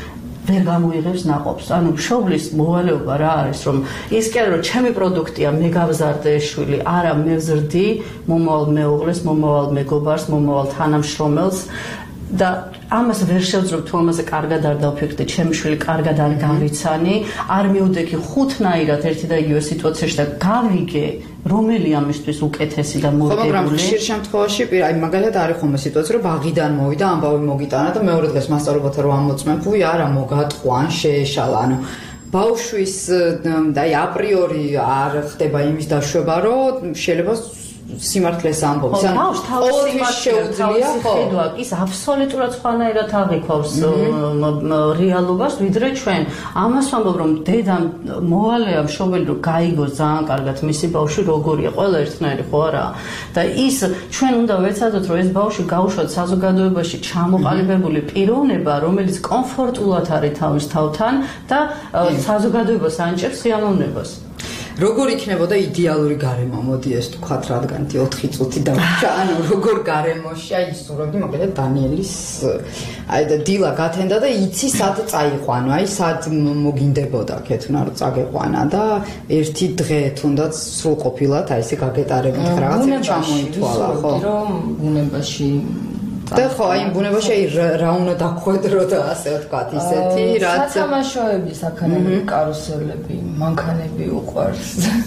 ვერ გამოიღებს ნაყოფს. ანუ მშობლის მოვალეობა რა არის, რომ ის კი არა რომ ჩემი პროდუქტია, მე გავზარდე ეს შვილი, არა მე ვზრდი მომავალ მეუღლეს, მომავალ მეგობარს, მომავალ თანამშრომელს და ამას ვერ შევძლებთ თუ ამაზე კარგად არ დავფიქრდე, ჩემი შვილი კარგად არ გავიცანი, არ მივდექი ხუთნაირად ერთი და იგივე სიტუაციაში და გავიგე რომელი ამისთვის უკეთესი და მორგებული. მაგრამ ხშირ შემთხვევაში აი მაგალითად არის ხოლმე სიტუაცია, რომ ბაღიდან მოვიდა, ამბავი მოგიტანა და მეორე დღეს მასწავლებელთან რომ ამოწმებ, უი არა მოგატყვა, ან შეეშალა, ანუ ბავშვის და აი აპრიორი არ ხდება იმის დაშვება, რომ შეიძლება სიმართლეს ამბობს. ანუ ყოველთვის შეუძლია ხედვა, ის აბსოლუტურად სხვანაირად აღიქვავს რეალობას, ვიდრე ჩვენ. ამას ვამბობ, რომ დედამ მოვალეა მშობელი რომ გაიგოს ძალიან კარგად მისი ბავშვი როგორია, ყველა ერთნაირი ხო არაა. და ის ჩვენ უნდა ვეცადოთ, რომ ეს ბავშვი გაუშვათ საზოგადოებაში ჩამოყალიბებული პიროვნება, რომელიც კომფორტულად არის თავის თავთან და საზოგადოებას ანიჭებს სიამოვნებას. როგორ იქნებოდა იდეალური გარემო, მოდი ეს თქვათ, რადგან 4 წუთი დავჭა, ანუ როგორ გარემოში, აი ისურვებდი მაგალითად დანიელის, აი და დილა გათენდა და იცი სად წაიყვანო, აი სად მოგინდებოდა ქეთუნა რომ წაგეყვანა და ერთი დღე თუნდაც სრულყოფილად აი ესე გაგეტარებით რაღაცა ჩამოითვალა, ხო? რომ ბუნებაში და ხო, აი ბუნებაში რა უნდა დაგვედრო და ასე ვთქვათ, ისეთი რაც სათამაშოები, საქანელი კარუსელები, მანქანები უყვარს.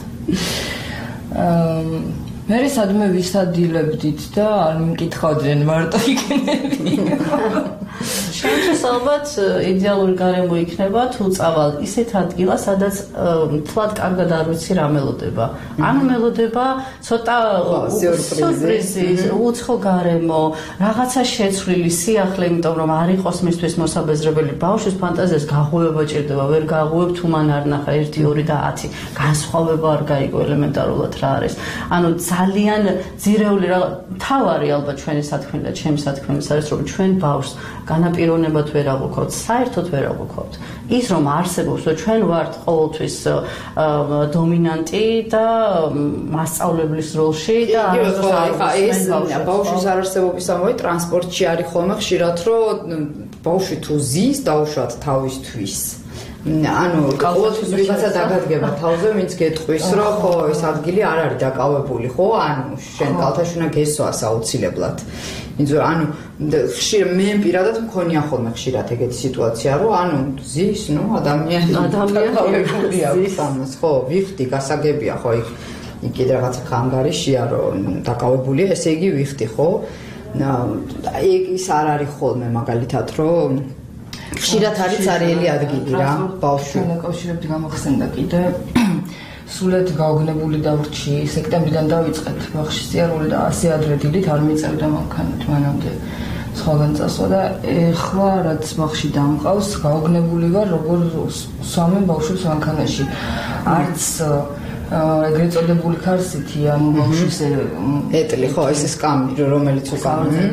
მე სადმე ვისადილებდით და არ მიმკითხავდნენ მარტო იქნები. შემთხვევით ალბათ იდეალური გარემო იქნება თუ წავალ ისეთ ადგილას, სადაც თლად კარგად არ ვიცი რა მელოდება. ანუ მელოდება ცოტა სიურპრიზი, უცხო გარემო, რაღაცა შეცვლილი სიახლე, იმიტომ რომ არ იყოს მისთვის მოსაბეზრებელი. ბავშვის ფანტაზიას გაღვივება ჭირდება, ვერ გაღვივებ თუ მან არ ნახა 1, 2 და 10. განსხვავება არ გაიგო ელემენტარულად რა არის. ანუ ძალიან ძირეული თავარი ალბათ ჩვენი სათქმელი და ჩემი სათქმელი არის, რომ ჩვენ ბავშვს განაპირობებად ვერ აღვქვათ, საერთოდ ვერ აღვქვათ. ის რომ არსებობს, რომ ჩვენ ვართ ყოველთვის დომინანტი და მასწავლებლის როლში და ეს ბავშვის არარსებობის ამბავი ტრანსპორტში არის ხოლმე ხშირად, რომ ბავშვი თუ ზის დაუშვათ თავისთვის. ანუ ყოველთვის ვიღაცა დაგადგება თავზე, ვინც გეტყვის, რომ ხო ეს ადგილი არ არის დაკავებული, ხო? ანუ შენ კალთაში უნდა გესვას აუცილებლად. ანუ ხშირ მე პირადად მქონია ხოლმე ხშირად ეგეთი სიტუაცია, რომ ანუ ზის, ნუ ადამიანი დაკავებულია ამას, ხო? ვიხდი, გასაგებია, ხო? იქ კიდე რაღაცა ხანგარიშია, რომ დაკავებულია, ესე იგი ვიხდი, ხო? ეგ ის არ არის ხოლმე მაგალითად, რომ ხშირად არის წარიელი ადგილი რა, ბავშვი. დაკავშირებით გამოხსენდა კიდე სულად გაოგნებული დავრჩი, სექტემბრიდან დავიწყეთ ბავშვის სიარული და 100 ადრე დილით არ მიწევდა მანქანით, მანამდე სხვაგან წასვლა და ეხლა რაც ბავშვი დამყავს, გაოგნებული ვარ, როგორ სვამენ ბავშვებს მანქანაში. არც ეგრეთ წოდებული ქარსითი, ანუ ბავშვის ეტლი, ხო, ეს სკამი, რომელიც უკან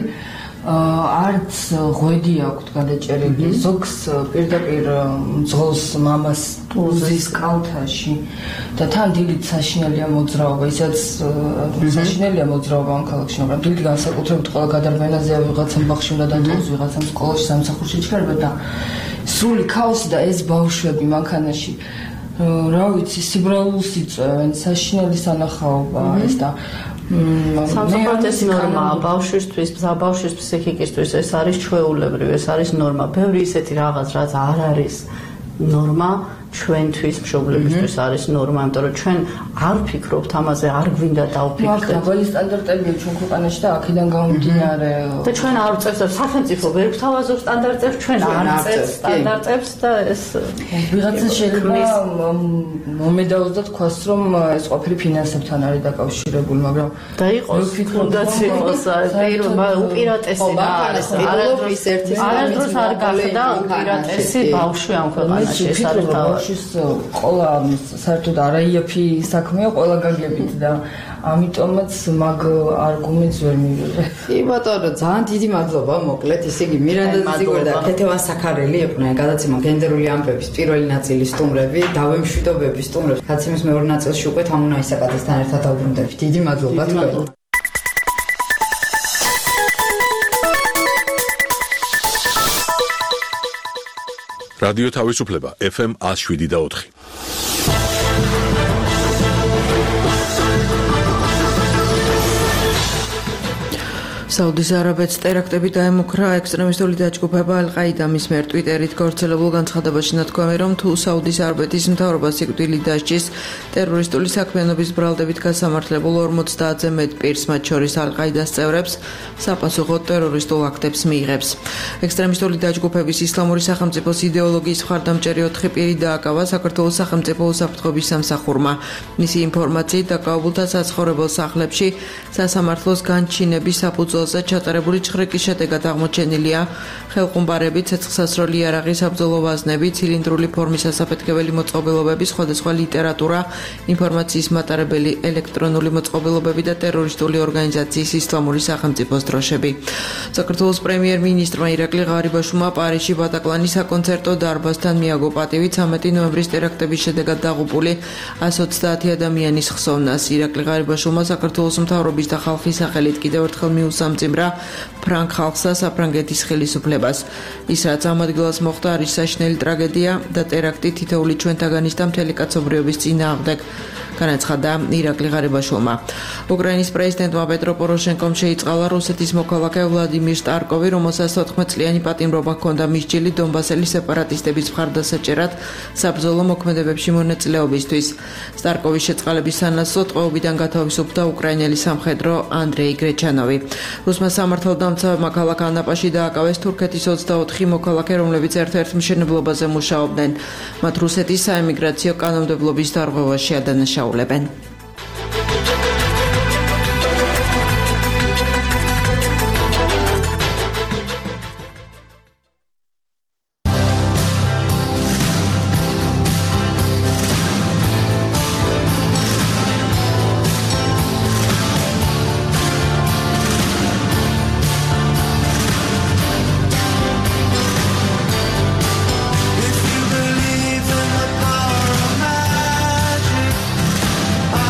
არც ღვედი აქვთ გადაჭერილი, ზოგს პირდაპირ ძღოლს მამას უზის კალთაში და თან დილით საშინელია მოძრაობა, ისაც საშინელია მოძრაობა ამ ქალაქში, მაგრამ დილით განსაკუთრებით ყველა გადარბენაზეა, ვიღაცამ ბაღში უნდა დატოვოს, ვიღაცამ სკოლაში, სამსახურში ჩქარება და სრული ქაოსი და ეს ბავშვები მანქანაში რა ვიცი, სიბრაულს იწვევენ, საშინელის ანახაობა ეს და სამწუხაროდ ეს ნორმაა ბავშვისთვის, ბავშვის ფსიქიკისთვის ეს არის ჩვეულებრივი, ეს არის ნორმა. ბევრი ისეთი რაღაც, რაც არ არის ნორმა, ჩვენთვის მშობლებისთვის არის ნორმა, იმიტომ რომ ჩვენ არ ვფიქრობთ ამაზე, არ გვინდა დავფიქრდეთ. მაგალითად სტანდარტებია ჩვენ ქვეყანაში და აქედან გამომდინარე და ჩვენ არ ვწევს საერთო ვერ გვთავაზობ სტანდარტებს, ჩვენ არ ვწევს სტანდარტებს და ეს ვიღაცა შეიძლება მომედაოს და თქვას, რომ ეს ყოფილი ფინანსებთან არის დაკავშირებული, მაგრამ და იყოს თუნდაც იყოს უპირატესი რა არის, არასდროს არ გახდა უპირატესი ბავშვი ამ ქვეყანაში, ეს არის თავი. ყოლა საერთოდ არაიაფი საქმეა ყველა გაგებით და ამიტომაც მაგ არგუმენტს ვერ მივიღე. კი ბატონო, ძალიან დიდი მადლობა, მოკლედ, ისე იგი მირანდა ძიგორ და ქეთევან საქარელი იყვნენ გადაცემა გენდერული ამბების პირველი ნაწილის სტუმრები, დავემშვიდობების სტუმრებს. გადაცემის მეორე ნაწილში უკვე თამუნა ისაკაძესთან ერთად დავბრუნდებით. დიდი მადლობა თქვენ. რადიო თავისუფლება FM 107.4. საუდის არაბეთს ტერაქტები დაემუქრა ექსტრემისტული დაჯგუფება ალ-ყაიდა მის მიერ ტვიტერით გავრცელებულ განცხადებაში ნათქვამი, რომ თუ საუდის არაბეთის მთავრობა სიკვდილით დასჯის ტერორისტული საქმიანობის ბრალდებით გასამართლებულ 50-ზე მეტ პირს, მათ შორის ალ-ყაიდას წევრებს, საპასუხოდ ტერორისტულ აქტებს მიიღებს. ექსტრემისტული დაჯგუფების ისლამური სახელმწიფოს იდეოლოგიის მხარდამჭერი 4 პირი დააკავა საქართველოს სახელმწიფო უსაფრთხოების სამსახურმა. მისი ინფორმაციით დაკავებულთა საცხოვრებელ სახლებში სასამართლოს განჩინების საფუძველზე ჩატარებული ჩხრეკის შედეგად აღმოჩენილია ხელყუმბარები, ცეცხლსასროლი იარაღი, საბრძოლო ვაზნები, ცილინდრული ფორმის ასაფეთქებელი მოწყობილობები, სხვადასხვა ლიტერატურა, ინფორმაციის მატარებელი ელექტრონული მოწყობილობები და ტერორისტული ორგანიზაციის ისლამური სახელმწიფოს დროშები. საქართველოს პრემიერ-მინისტრმა ირაკლი ღარიბაშვილმა პარიზში ბატაკლანის საკონცერტო დარბაზთან მიაგო პატივი 13 ნოემბრის ტერაქტების შედეგად დაღუპული 130 ადამიანის ხსოვნას. ირაკლი ღარიბაშვილმა საქართველოს მთავრობის და ხალხის სახელით კიდევ ერთხელ მიუსამძიმრა ფრანგ ხალხსა საფრანგეთის ხელისუფლებას. ის რაც ამ ადგილას მოხდა არის საშინელი ტრაგედია და ტერაქტი თითოეული ჩვენთაგანის და მთელი კაცობრიობის წინააღმდეგ, განაცხადა ირაკლი ღარიბაშვილმა. უკრაინის პრეზიდენტმა პეტრო პოროშენკომ შეიწყალა რუსეთის მოქალაქე ვლადიმირ სტარკოვი, რომელსაც 14 წლიანი პატიმრობა ჰქონდა მისჯილი დონბასელის სეპარატისტების მხარდასაჭერად საბრძოლო მოქმედებებში მონაწილეობისთვის. სტარკოვის შეწყალების სანაცვლოდ ტყვეობიდან გათავისუფლდა უკრაინელი სამხედრო ანდრეი გრეჩანოვი. რუსმა სამართალდამცავებმა ქალაქ ანაპაში დააკავეს თურქეთის 24 მოქალაქე, რომლებიც ერთ-ერთ მშენებლობაზე მუშაობდნენ. მათ რუსეთის საემიგრაციო კანონმდებლობის დარღვევაში ადანაშაულებენ. I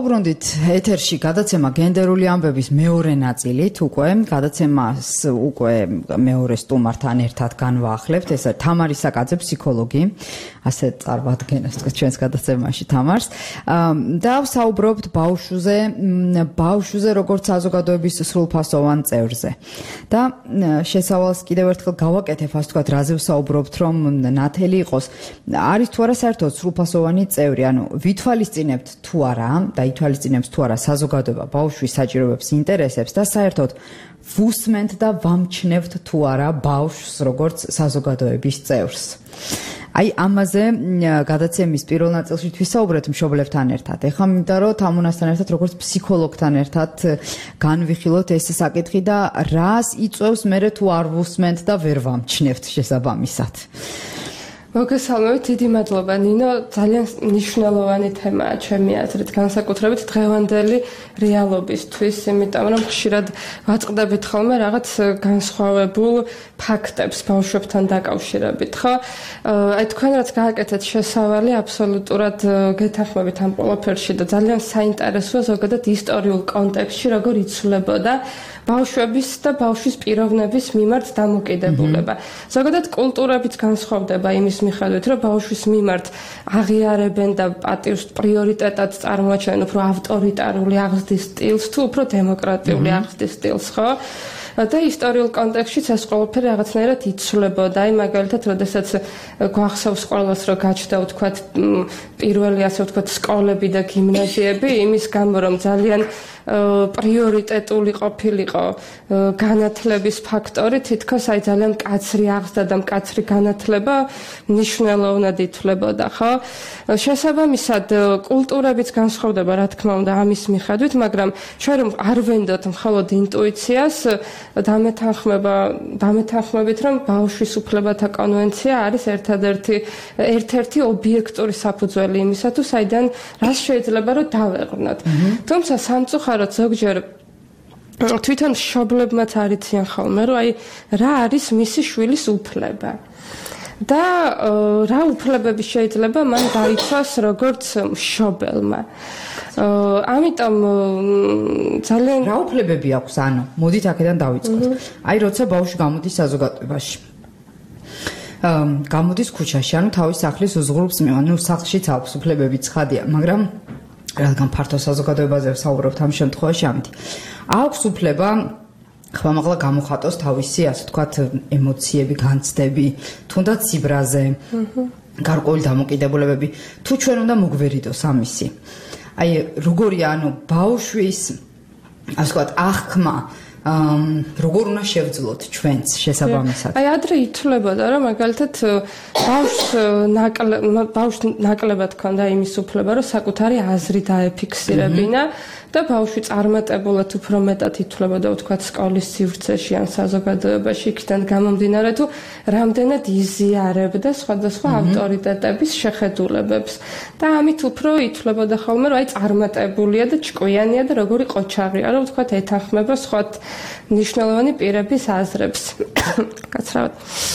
დავუბრუნდით ეთერში გადაცემა გენდერული ამბების მეორე ნაწილით უკვე გადაცემას უკვე მეორე სტუმართან ერთად განვაახლებთ ეს თამარი საკაძე ფსიქოლოგი ასე წარმოადგენს ჩვენს გადაცემაში თამარს და ვსაუბრობთ ბავშვზე როგორც საზოგადოების სრულფასოვან წევრზე და შესავალს კიდევ ერთხელ გავაკეთებ ასე ვთქვათ რაზე ვსაუბრობთ რომ ნათელი იყოს არის თუ არა საერთოდ სრულფასოვანი წევრი ანუ ვითვალისწინებთ თუ არა და ითვალისწინებს თუ არა საზოგადოება ბავშვის საჭიროებებს ინტერესებს და საერთოდ ვუსმენთ და ვამჩნევთ თუ არა ბავშვს როგორც საზოგადოების წევრს აი ამაზე გადაცემის პირველ ნაწილში ვისაუბრეთ მშობლებთან ერთად ეხლა მინდა რომ თამუნასთან ერთად როგორც ფსიქოლოგთან ერთად განვიხილოთ ეს საკითხი და რას იწვევს მერე თუ არ ვუსმენთ და ვერ ვამჩნევთ შესაბამისად მოგესალმებით, დიდი მადლობა ნინო, ძალიან მნიშვნელოვანი თემაა ჩემი აზრით, განსაკუთრებით დღევანდელი რეალობისთვის, იმიტომ რომ ხშირად ვაწყდებით ხოლმე რაღაც განსხვავებულ ფაქტებს ბავშვებთან დაკავშირებით, ხო? აი თქვენ რაც გააკეთეთ შესავალი, აბსოლუტურად გეთანხმებით ამ ყველაფერში და ძალიან საინტერესოა ზოგადად ისტორიულ კონტექსტში როგორ იცვლებოდა ბავშვების და ბავშვის პიროვნების მიმართ დამოკიდებულება. ზოგადად კულტურებიც განსხვავდება იმის მიხედვით, რომ ბავშვის მიმართ აღიარებენ და პატივს პრიორიტეტად წარმოაჩენენ უფრო ავტორიტარული აღზრდის სტილს თუ უფრო დემოკრატიული აღზრდის სტილს, ხო? და ისტორიულ კონტექსტშიც ეს ყველაფერი რაღაცნაირად იცვლებოდა. აი მაგალითად, როდესაც გვახსოვს ყველას, რომ გაჩნდა ვთქვათ პირველი ასე ვთქვათ სკოლები და გიმნაზიები, იმის გამო რომ ძალიან პრიორიტეტული ყოფილიყო განათლების ფაქტორი, თითქოს აი ძალიან მკაცრი აღზრდა და მკაცრი განათლება მნიშვნელოვნად ითვლებოდა, ხო? შესაბამისად, კულტურებიც განსხვავდება, რა თქმა უნდა, ამის მიხედვით, მაგრამ ჩვენ რომ არ ვენდოთ მხოლოდ ინტუიციას, დამეთანხმებით, რომ ბავშვის უფლებათა კონვენცია არის ერთ-ერთი ობიექტური საფუძველი იმისა, თუ საიდან რას შეიძლება რომ დავეღვნოთ. თუმცა სამწუხაროდ ზოგჯერ თვითონ მშობლებმაც არიციან ხოლმე, რომ აი რა არის მისი შვილის უფლება. და რა უფლებები შეიძლება მან დაიცვას როგორც მშობელმა. ამიტომ ძალიან რა უფლებები აქვს ანუ მოდით აქედან დავიწყოთ. აი როცა ბავშვი გამოდის საზოგადოებაში. გამოდის ქუჩაში, ანუ თავის სახლის უზღურს მივან, ნუ სახლშიც აქვს უფლებები ცხადია, მაგრამ რადგან ფართო საზოგადოებაზე ვსაუბრობთ ამ შემთხვევაში ამით. აქვს უფლება ხმამაღლა გამოხატოს თავისი, ასე ვთქვათ, ემოციები, განცდები, თუნდაც სიბრაზე, გარკვეული დამოკიდებულებები, თუ ჩვენ უნდა მოგვერიდოს ამისი. აი, როგორია, ანუ ბავშვის, ასე ვთქვათ, აღქმა როგორ უნდა შევძლოთ ჩვენც შესაბამისად. აი ადრე ითვლებოდა რომ მაგალითად ბავშვს ნაკლებად ჰქონდა იმის უფლება რომ საკუთარი აზრი დაეფიქსირებინა და ბავშვი წარმატებულად უფრო მეტად ითვლებოდა ვთქვათ სკოლის სივრცეში ან საზოგადოებაში იქიდან გამომდინარე თუ რამდენად იზიარებდა სხვადასხვა ავტორიტეტების შეხედულებებს და ამით უფრო ითვლებოდა ხოლმე რომ აი წარმატებულია და ჭკვიანია და როგორი ყოჩაღია რომ ვთქვათ ეთანხმება სხვა ნიშნულოვანი პირების აზრებს. კაცრავად.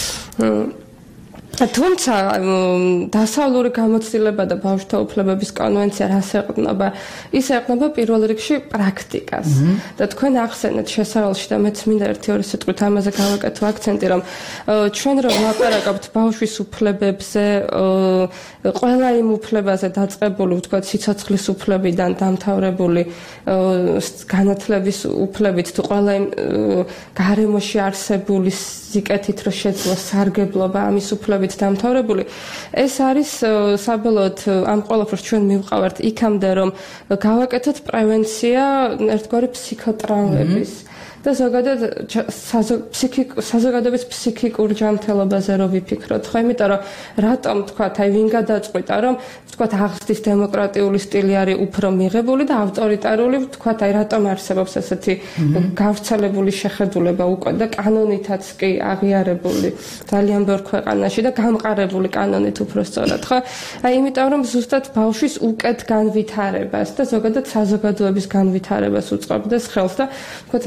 თუმცა დასავლური გამოცდილება და ბავშვთა უფლებების კონვენცია რას ეყრდნობა? ის ეყრდნობა პირველ რიგში პრაქტიკას. და თქვენ ახსენეთ შესავალში და მეც მინდა ერთი-ორი სიტყვით ამაზე გავაკეთო აქცენტი, რომ ჩვენ რომ ვლაპარაკობთ ბავშვის უფლებებზე, ყველა იმ უფლებაზე დაწყებული, ვთქვათ, სიცოცხლის უფლებიდან დამთავრებული განათლების უფლებით, თუ ყველა იმ გარემოში არსებული სიკეთით რო შეძლოს სარგებლობა ამის უფლებით დამთავრებული, ეს არის საბოლოოდ ამ ყველაფერს ჩვენ მივყავართ იქამდე, რომ გავაკეთოთ პრევენცია ერთგვარი ფსიქოტრაუმების და ზოგადად საზოგადოების ფსიქიკურ ჯანმრთელობაზე რო ვიფიქროთ, ხო, იმიტომ რომ რატომ თქვათ, აი ვინ გადაწყვიტა, რომ თქვათ აღზრდის დემოკრატიული სტილი არის უფრო მიღებული და ავტორიტარული, თქვათ, აი რატომ არსებობს ესეთი გავრცელებული შეხედულება უკვე და კანონითაც კი აღიარებული ძალიან ბევრ ქვეყანაში და გამყარებული კანონით უფრო სწორად, ხო? აი იმიტომ რომ ზუსტად ბავშვის უკეთ განვითარებას და ზოგადად საზოგადოების განვითარებას უწყობდეს ხელს და თქვათ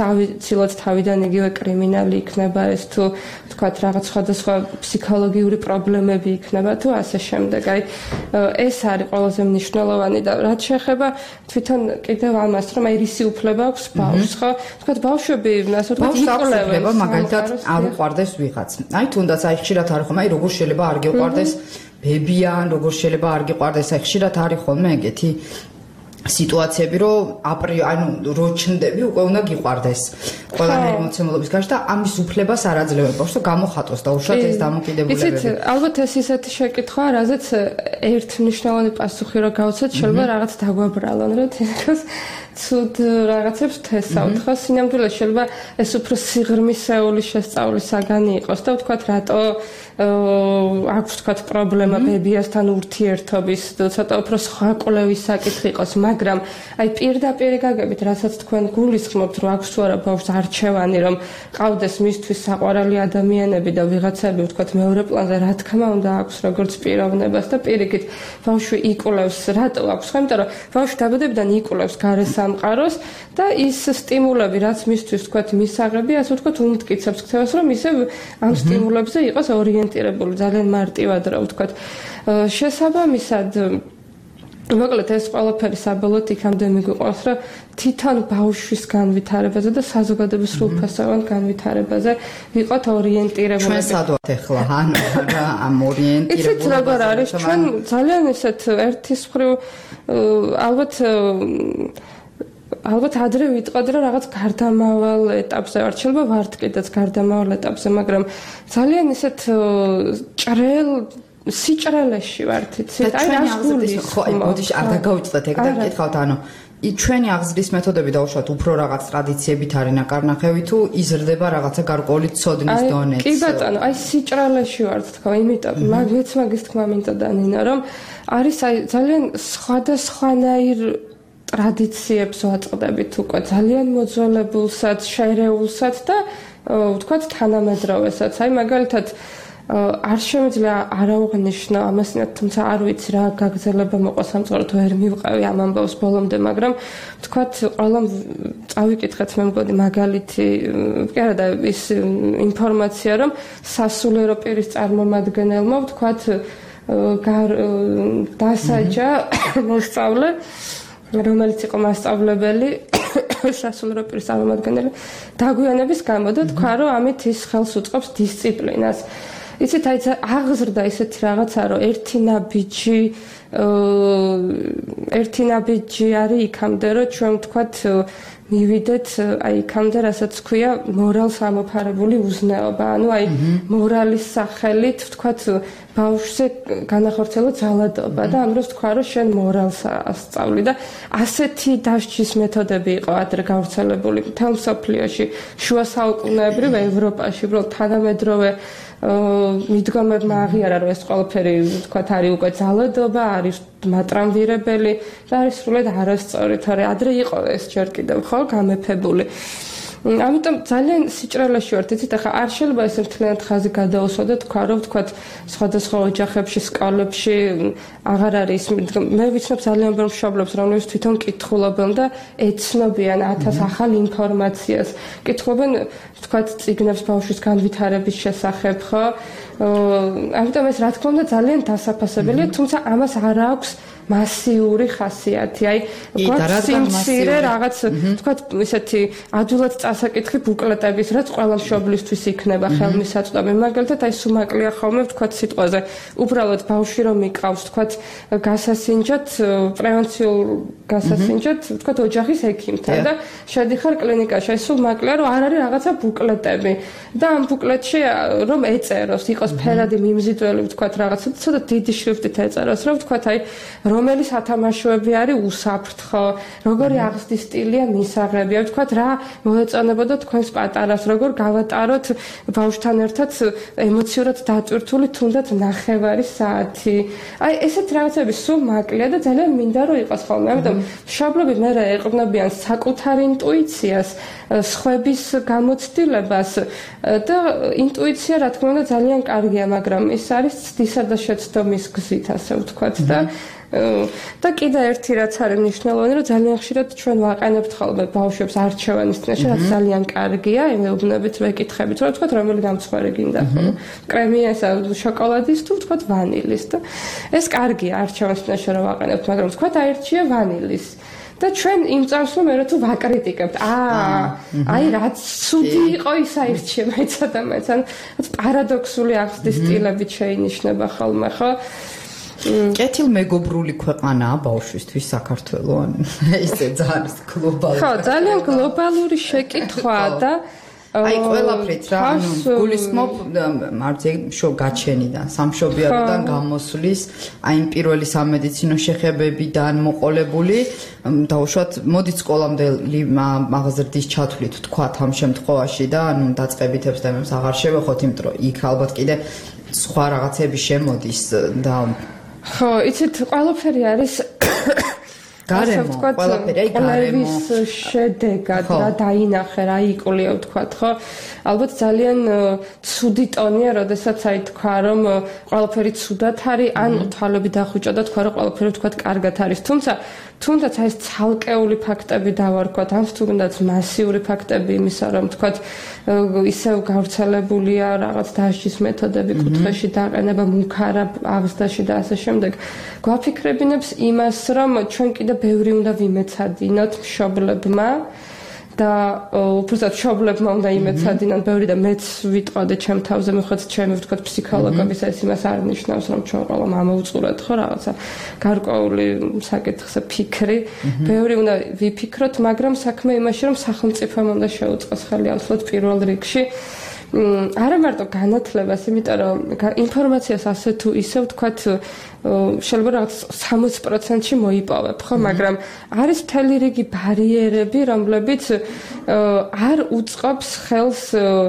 ცდილობს თავიდან იგივე კრიმინალი იქნება ეს თუ თქვათ რაღაც სხვადასხვა ფსიქოლოგიური პრობლემები იქნება თუ ასე შემდეგ. აი ეს არის ყველაზე მნიშვნელოვანი და რაც შეეხება თვითონ კიდევ ამას რომ აი რისი უფლება აქვს ბავშვს ხო? თქვათ ბავშვები ასე ვთქვათ იკოლევენ მაგალითად არ უყვარდეს ვიღაც. აი თუნდაც აი ხშირად არის ხოლმე აი როგორ შეიძლება არ გიყვარდეს ბებიან, როგორ შეიძლება არ გიყვარდეს აი ხშირად არის ხოლმე ეგეთი სიტუაციები, რომ ანუ რო ჩნდები უკვე უნდა გიყვარდეს ყველანაირი მოცემულობის გარშე და ამის უფლებას არ აძლევენ ბავშვს და გამოხატოს და უშუალოდ ეს დამოკიდებულებები. იცით, ალბათ ეს ისეთი შეკითხვა, რაზეც ერთმნიშვნელოვანი პასუხი რო გავცეთ, შეიძლება რაღაც დაგვაბრალონ, რომ თითქოს ცუდ რაღაცებს თესავთ, ხო? სინამდვილეში შეიძლება ეს უფრო სიღრმისეული შესწავლის საგანი იყოს და ვთქვათ, რატო აქვს ვთქვათ პრობლემა ბებიასთან ურთიერთობის, ცოტა უფრო სხვა კვლევის საკითხი იყოს, მაგრამ აი პირდაპირ გაგებით, რასაც თქვენ გულისხმობთ, რომ აქვს თუ არა ბავშვს არჩევანი, რომ ყავდეს მისთვის საყვარელი ადამიანები და ვიღაცები, ვთქვათ, მეორე პლანზე, რა თქმა უნდა აქვს როგორც პიროვნებას და პირიქით ბავშვი იკვლევს, რატო აქვს, ხო? იმიტომ რომ ბავშვი დაბადებიდან იკვლევს გარესამყაროს და ის სტიმულები, რაც მისთვის ვთქვათ, მისაღები, ასე ვთქვათ, უმტკიცებს ქცევას, რომ ისე ამ სტიმულებზე იყოს ორიენტირებული ძალიან მარტივად, რა ვთქვათ. შესაბამისად მოკლედ ეს ყველაფერი საბოლოოდ იქამდე მიგვიყვანს, რომ თვითონ ბავშვის განვითარებაზე და საზოგადოების სრულფასოვან განვითარებაზე ვიყოთ ორიენტირებულები. ჩვენ სად ვართ ახლა ამ ორიენტირებულებას? იცით როგორ არის? ჩვენ ძალიან ესეთ ერთის მხრივ ალბათ ადრე ვიტყოდი რომ რაღაც გარდამავალ ეტაპზე ვართ, შეიძლება ვართ კიდეც გარდამავალ ეტაპზე, მაგრამ ძალიან ესეთ სიჭრელეში ვართ, იცით? აი რას გულის? ხო, მოდიში არ დაგავიწყდეთ ეგ და გითხავთ, ანუ ჩვენი აღზრდის მეთოდები დაუშვათ უფრო რაღაც ტრადიციებით არის ნაკარნახევი თუ იზრდება რაღაცა გარკვეული ცოდნის დონეც. კი ბატონო, აი სიჭრელეში ვართ თქო, იმიტომ მეც მაგის თქმა მინდოდა ნინა, რომ არის აი ძალიან სხვადასხვანაირ ტრადიციებს ვაწყდებით უკვე ძალიან მოძველებულსაც, შერეულსაც და ვთქვათ თანამედროვესაც. აი მაგალითად არ შემიძლია არაუღნიშნო ამასნად, თუმცა არ ვიცი რა გაგრძელება მოყვა სამწუხაროდ ვერ მივყავი ამ ამბავს ბოლომდე, მაგრამ ვთქვათ ყველამ წავიკითხეთ მე მგონი მაგალითი, კი არა და ის ინფორმაცია, რომ სასულიერო პირის წარმომადგენელმა ვთქვათ დასაჯა მოსწავლე რომელიც იყო მასწავლებელი სასულიერო პირის წარმომადგენელი დაგვიანების გამო და თქვა რომ ამით ის ხელს უწყობს დისციპლინას. იცით აი აღზრდა ისეთი რაღაცა რომ ერთი ნაბიჯი არის იქამდე რომ ჩვენ ვთქვათ მივიდეთ აი იქამდე რასაც ქვია მორალს ამოფარებული უზნეობა. ანუ აი მორალის სახელით ვთქვათ ბავშვზე განახორციელო ძალადობა და ამ დროს თქვა რომ შენ მორალს ასწავლი და ასეთი დასჯის მეთოდები იყო ადრე გავრცელებული მთელ მსოფლიოში, შუა საუკუნეებრივ ევროპაში, უბრალოდ თანამედროვე მიდგომებმა აღიარა რომ ეს ყველაფერი ვთქვათ არის უკვე ძალადობა, არის მატრამვირებელი და არის სრულად არასწორი, თორე ადრე იყო ეს ჯერ კიდევ ხო გამეფებული. ამიტომ ძალიან სიჭრელეში ვართ, იცით, ახლა არ შეიძლება ესე მთლიანად ხაზი გადაუსვა და თქვა რომ ვთქვათ სხვადასხვა ოჯახებში, სკოლებში აღარ არის. მე ვიცნობ ძალიან ბევრ მშობლებს, რომლებიც თვითონ კითხულობენ და ეცნობიან 1000 ახალ ინფორმაციას. კითხულობენ, ვთქვათ, წიგნებს ბავშვის განვითარების შესახებ, ხო? ამიტომ ეს რა თქმა უნდა ძალიან დასაფასებელია, თუმცა ამას არ აქვს მასიური ხასიათი. აი, გვაქვს სიმცირე რაღაც, ვთქვათ, ისეთი ადვილად წასაკითხი ბუკლეტების, რაც ყველა მშობლისთვის იქნება ხელმისაწვდომი. მაგალითად, აი სუმაკლია ხოლმე, ვთქვათ, სიტყვაზე. უბრალოდ ბავშვი რომ იყავს, ვთქვათ, გასასინჯად, პრევენციულ გასასინჯად, ვთქვათ, ოჯახის ექიმთან და შედიხარ კლინიკაში. აი სუმაკლია, რომ არ არის რაღაცა ბუკლეტები და ამ ბუკლეტში რომ ეწეროს, იყოს ფერადი მიმზიდველი, ვთქვათ, რაღაცა ცოტა დიდი შრიფტით ეწეროს, რომ ვთქვათ, აი რომელი სათამაშოები არის უსაფრთხო, როგორი აღზრდის სტილია მისაღები, ვთქვათ, რა მოეწონებოდა თქვენს პატარას, როგორ გავატაროთ ბავშვთან ერთად ემოციურად დატვირთული თუნდაც ნახევარი საათი. აი ესეთ რაღაცები სულ მაკლია და ძალიან მინდა რომ იყოს ხოლმე. ამიტომ მშობლები მერე ეყრდნობიან საკუთარ ინტუიციას, სხვების გამოცდილებას და ინტუიცია რა თქმა უნდა ძალიან კარგია, მაგრამ ის არის ცდისა და შეცდომის გზით, ასე ვთქვათ და და კიდე ერთი რაც არის მნიშვნელოვანი, რომ ძალიან ხშირად ჩვენ ვაყენებთ ხოლმე ბავშვებს არჩევანის წინაშე, რაც ძალიან კარგია, იმეუბნებით ვეკითხებით, რომ თქვათ რომელი დამცვარი გინდა, კრემია, შოკოლადის თუ თქვათ ვანილის და ეს კარგია არჩევანის წინაშე რომ ვაყენებთ, მაგრამ თქვათ აირჩია ვანილის. და ჩვენ იმ წამს რომ მე თუ ვაკრიტიკებთ, აი რაც ცუდი იყო ის აირჩია მაინც ადამიანს, ან პარადოქსული აღზრდის სტილებით შეინიშნება ხოლმე, ხო? კეთილმეგობრული ქვეყანაა ბავშვისთვის საქართველო, ან ისე ძალიან გლობალური. ხო, ძალიან გლობალური შეკითხვაა და აი ყველაფრით რა, გულისხმობ მარცე გაჩენიდან, სამშობიაროდან გამოსვლის, აი პირველი სამედიცინო შეხებებიდან მოყოლებული, დაუშვათ მოდით სკოლამდელი აღზრდის ჩათვლით თქვათ ამ შემთხვევაში და ანუ დაწყებითებს და მემს აღარ შევეხოთ, იმიტომ რომ იქ ალბათ კიდე სხვა რაღაცები შემოდის და ხო, იცით, ყველაფერი არის გარემო, ყველაფერი აი გარემო. შედეგად რა დაინახე, რა იკლიო ვთქვათ, ხო? ალბათ ძალიან ცუდი ტონია, როდესაც აი თქვა, რომ ყველაფერი ცუდად არის, ან თვალები დახუჭა და თქვა, რომ ყველაფერი ვთქვათ კარგად არის. თუნდაც აი ეს ცალკეული ფაქტები დავარქვათ, ან თუნდაც მასიური ფაქტები იმისა, რომ ვთქვათ, ისევ გავრცელებულია რაღაც დასჯის მეთოდები, კუთხეში დაყენება, მუქარა აღზრდაში და ასე შემდეგ. გვაფიქრებინებს იმას, რომ ჩვენ კიდე ბევრი უნდა ვიმეცადინოთ მშობლებმა და უბრალოდ მშობლებმა უნდა იმეცადინონ ბევრი და მეც ვიტყოდე ჩემ თავზე, მეხოთ ჩემი ვთქვათ ფსიქოლოგების ეს იმას არ ნიშნავს, რომ ჩვენ ყველა მამოუწურეთ ხო რაღაცა გარკვეული საკითხზე ფიქრი, ბევრი უნდა ვიფიქროთ, მაგრამ საქმე იმაში, რომ სახელმწიფომ უნდა შეუწყოს ხელი ავსლოთ პირველ რიგში. არა მარტო განათლებას, იმიტომ რომ ინფორმაციას ასე თუ ისე ვთქვათ შეიძლება რაღაც 60%-ში მოიპოვებ, ხო, მაგრამ არის მთელი რიგი ბარიერები, რომლებიც არ უწყობს ხელს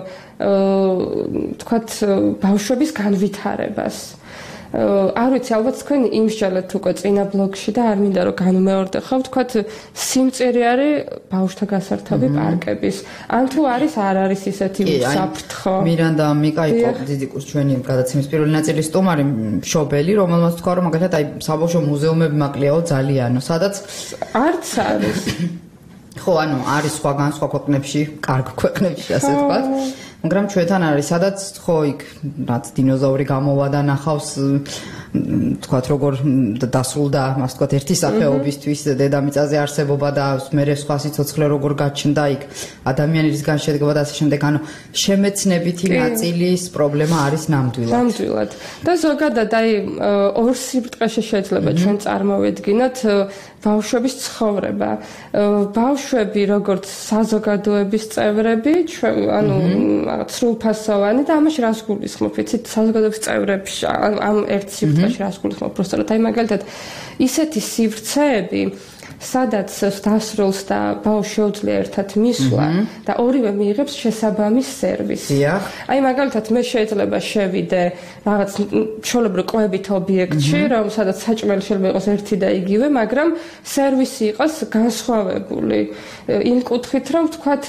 ვთქვათ ბავშვების განვითარებას. არ ვიცი, ალბათ თქვენ იმსჯელეთ უკვე წინა ბლოგში და არ მინდა რომ განმეორდე ხო, ვთქვათ სიმწირი არის ბავშვთა გასართობი პარკების. ან თუ არის არ არის ისეთი საფრთხო. მირანდა მიკა იყო დიდიკუს ჩვენი გადაცემის პირველი ნაწილის სტუმარი მშობელი, რომელმაც თქვა რომ მაგალითად აი საბავშვო მუზეუმები მაკლეაო ძალიანო, სადაც არც არის. ხო, ანუ არის სხვაგან სხვა ქვეყნებში, კარგ ქვეყნებში ასე ვთქვათ. მაგრამ ჩვენთან არის, სადაც ხო იქ რაც დინოზავრი გამოვა და ნახავს თქვათ როგორ დასრულდა, ასე ვთქვათ, ერთი სახეობისთვის დედამიწაზე არსებობა და მერე სხვა სიცოცხლე როგორ გაჩნდა იქ ადამიანისგან შედგება და ასე შემდეგ. ანუ შემეცნებითი ნაწილის პრობლემა არის ნამდვილად. ნამდვილად. და ზოგადად აი ორ სიბრტყეში შეიძლება ჩვენ წარმოვედგინოთ ბავშვების ცხოვრება. ბავშვები როგორც საზოგადოების წევრები, ანუ რაღაც სრულფასოვანი და ამაში რას გულისხმობ, იცით, საზოგადოების წევრებში ამ ერთ სივრცეში რას გულისხმობ, პროსტად აი მაგალითად ისეთი სივრცეები, სადაც დასრულს და ბავშვს შეუძლია ერთად მისვლა და ორივე მიიღებს შესაბამის სერვისს. აი მაგალითად მე შეიძლება შევიდე რაღაც ჩვეულებრივ ყვებით ობიექტში, რომ სადაც საჭმელი შეიძლება იყოს ერთი და იგივე, მაგრამ სერვისი იყოს განსხვავებული. იმ კუთხით, რომ ვთქვათ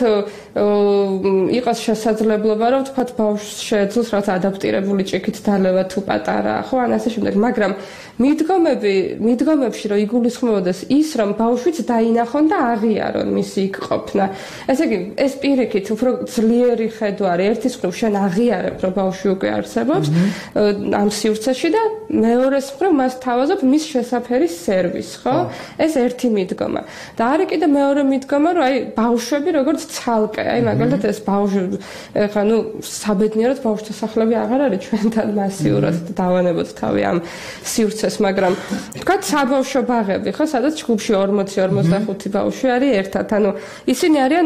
იყოს შესაძლებლობა, რომ ვთქვათ ბავშვს შეეძლოს რაღაც ადაპტირებული ჭიქით დალევა თუ პატარაა, ხო, ან ასე შემდეგ, მაგრამ მიდგომებში რომ იგულისხმებოდეს ის, რომ ბავშვიც დაინახონ და აღიარონ მისი იქ ყოფნა. ესე იგი, ეს პირიქით უფრო ძლიერი ხედვა არის. ერთის მხრივ შენ აღიარებ, რომ ბავშვი უკვე არსებობს ამ სივრცეში და მეორეს მხრივ მას თავაზობ მის შესაფერი სერვისს, ხო? ეს ერთი მიდგომა. და არის კიდე მეორე მიდგომა, რომ აი ბავშვები როგორც ცალკე, აი მაგალითად ეს ბავშვი, ხა ნუ საბედნიეროდ ბავშვთა სახლები აღარ არის ჩვენთან მასიურად დავანებოთ თავი ამ სივრცეს, მაგრამ თქვათ საბავშვო ბაღები, ხო, სადაც ჯგუფში 40-45 ბავშვი არის ერთად. ანუ ისინი არიან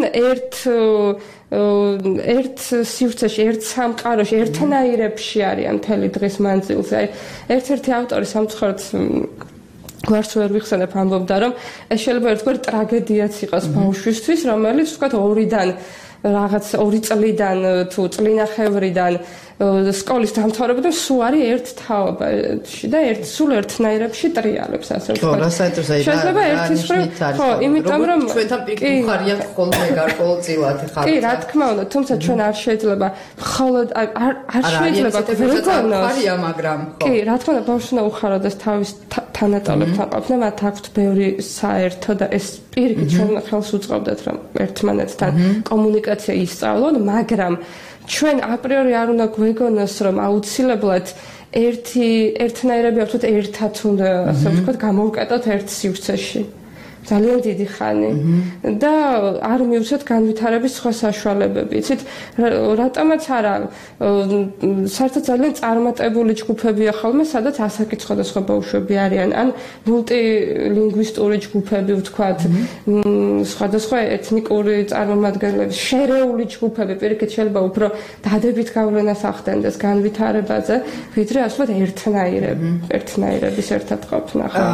ერთ სივრცეში, ერთ სამყაროში, ერთნაირებში არიან მთელი დღის მანძილზე. აი ერთ-ერთი ავტორი სამწუხაროდ გვარს ვერ ვიხსენებ, ამბობდა, რომ ეს შეიძლება ერთგვარ ტრაგედიაც იყოს ბავშვისთვის, რომელიც ვთქვათ ორიდან რაღაც 2 წლიდან თუ წლინახევრიდან სკოლის დამთავრებიდან სულ არის ერთ თაობაში და სულ ერთნაირებში ტრიალებს ასე ვთქვათ. შეიძლება ერთის ხო, იმიტომ რომ ჩვენთან პირიქით უხარია ხოლმე გარკვეულწილად ხარ. კი, რა თქმა უნდა, თუმცა ჩვენ არ შეიძლება მხოლოდ არ შეიძლება გვეგონოს. უხარია, მაგრამ ხო. კი, რა თქმა უნდა, ბავშვს უნდა უხაროდეს თავის თანატოლებთან ყოფნა, მათ აქვთ ბევრი საერთო და ეს პირიქით ჩვენ ხელს უწყობდათ რომ ერთმანეთთან კომუნიკაცია ისწავლონ, მაგრამ ჩვენ აპრიორი არ უნდა გვეგონოს რომ აუცილებლად ერთნაირები აქვთ ერთად უნდა ასე ვთქვათ გამოვკეტოთ ერთ სივრცეში ძალიან დიდი ხანი და არ მივცეთ განვითარების სხვა საშუალებები. იცით, რატომაც არა საერთოდ ძალიან წარმატებული ჯგუფებია ხოლმე, სადაც ასაკით სხვადასხვა ბავშვები არიან, ან მულტილინგვისტური ჯგუფები ვთქვათ, სხვადასხვა ეთნიკური წარმომადგენლების, შერეული ჯგუფები, პირიქით შეიძლება უფრო დადებით გავლენას ახდენდეს განვითარებაზე, ვიდრე ასე ვთქვათ ერთნაირების ერთად ყოფნა. ხო?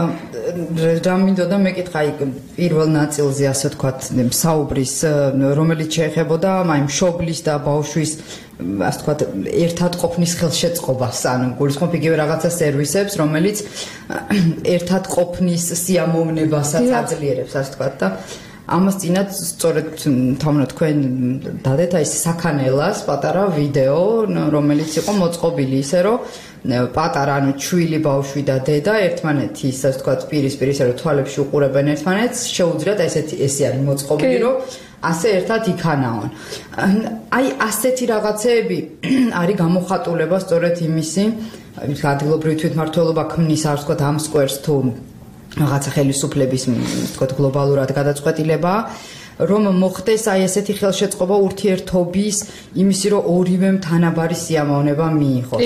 რა მინდოდა მეკითხა პირველ ნაწილზე ასე ვთქვათ საუბრის რომელიც შეეხებოდა აი მშობლის და ბავშვის ასე ვთქვათ ერთად ყოფნის ხელშეწყობას ან გულისხმობ იგივე რაღაცა სერვისებს რომელიც ერთად ყოფნის სიამოვნებასაც აძლიერებს ასე ვთქვათ და ამას წინათ სწორედ თამნა თქვენ დადეთ აი საქანელას პატარა ვიდეო რომელიც იყო მოწყობილი ისე რომ პატარა ანუ ჩვილი ბავშვი და დედა ერთმანეთის ასე ვთქვათ პირისპირ ისე რომ თვალებში უყურებენ ერთმანეთს შეუძლიათ ესე არის მოწყობილი რომ ასე ერთად იქანაონ აი ასეთი რაღაცეები არის გამოხატულება სწორედ იმისი ადგილობრივი თვითმმართველობა ქმნის ასე ვთქვათ ამ სკვერს თუ რაღაცა ხელისუფლების ვთქვათ გლობალურად გადაწყვეტილება რომ მოხდეს აი ესეთი ხელშეწყობა ურთიერთობის იმისი რომ ორივემ თანაბარი სიამოვნება მიიღოს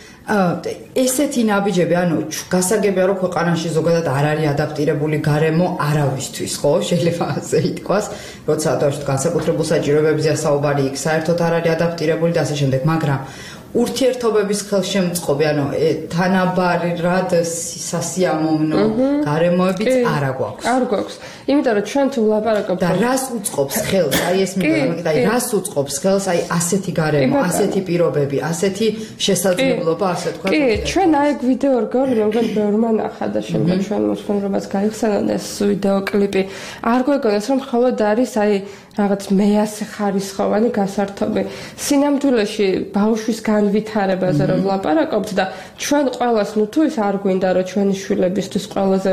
ესეთი ნაბიჯები ანუ გასაგებია რომ ქვეყანაში ზოგადად არ არის ადაპტირებული გარემო არავისთვის ხო შეიძლება ასე ითქვას როცა თავში განსაკუთრებულ საჭიროებებზეა საუბარი იქ საერთოდ არ არის ადაპტირებული და ასე შემდეგ მაგრამ ურთიერთობების ხელშემწყობი ანუ თანაბარი რად სასიამოვნო გარემოებიც არ გვაქვს არ გვაქვს იმიტომ რომ ჩვენ თუ ვლაპარაკობთ და რას უწყობს ხელს აი ეს მინდა აი რას უწყობს ხელს აი ასეთი გარემო ასეთი პირობები ასეთი შესაძლებლობა ასე თქვა კი ჩვენ აი ვიდეო რგოლი როგორ ბევრმა ნახა და შემდგომ ჩვენ მოსვენებას გაიხსენონ ეს ვიდეო კლიპი არ გვეგონოს რომ მხოლოდ არის აი რაღაც მეასე ხარისხოვანი გასართობი სინამდვილეში ბავშვის განვითარებაზე რომ ვლაპარაკობთ და ჩვენ ყველას ნუ თუ ის არ გვინდა რომ ჩვენი შვილებისთვის ყველაზე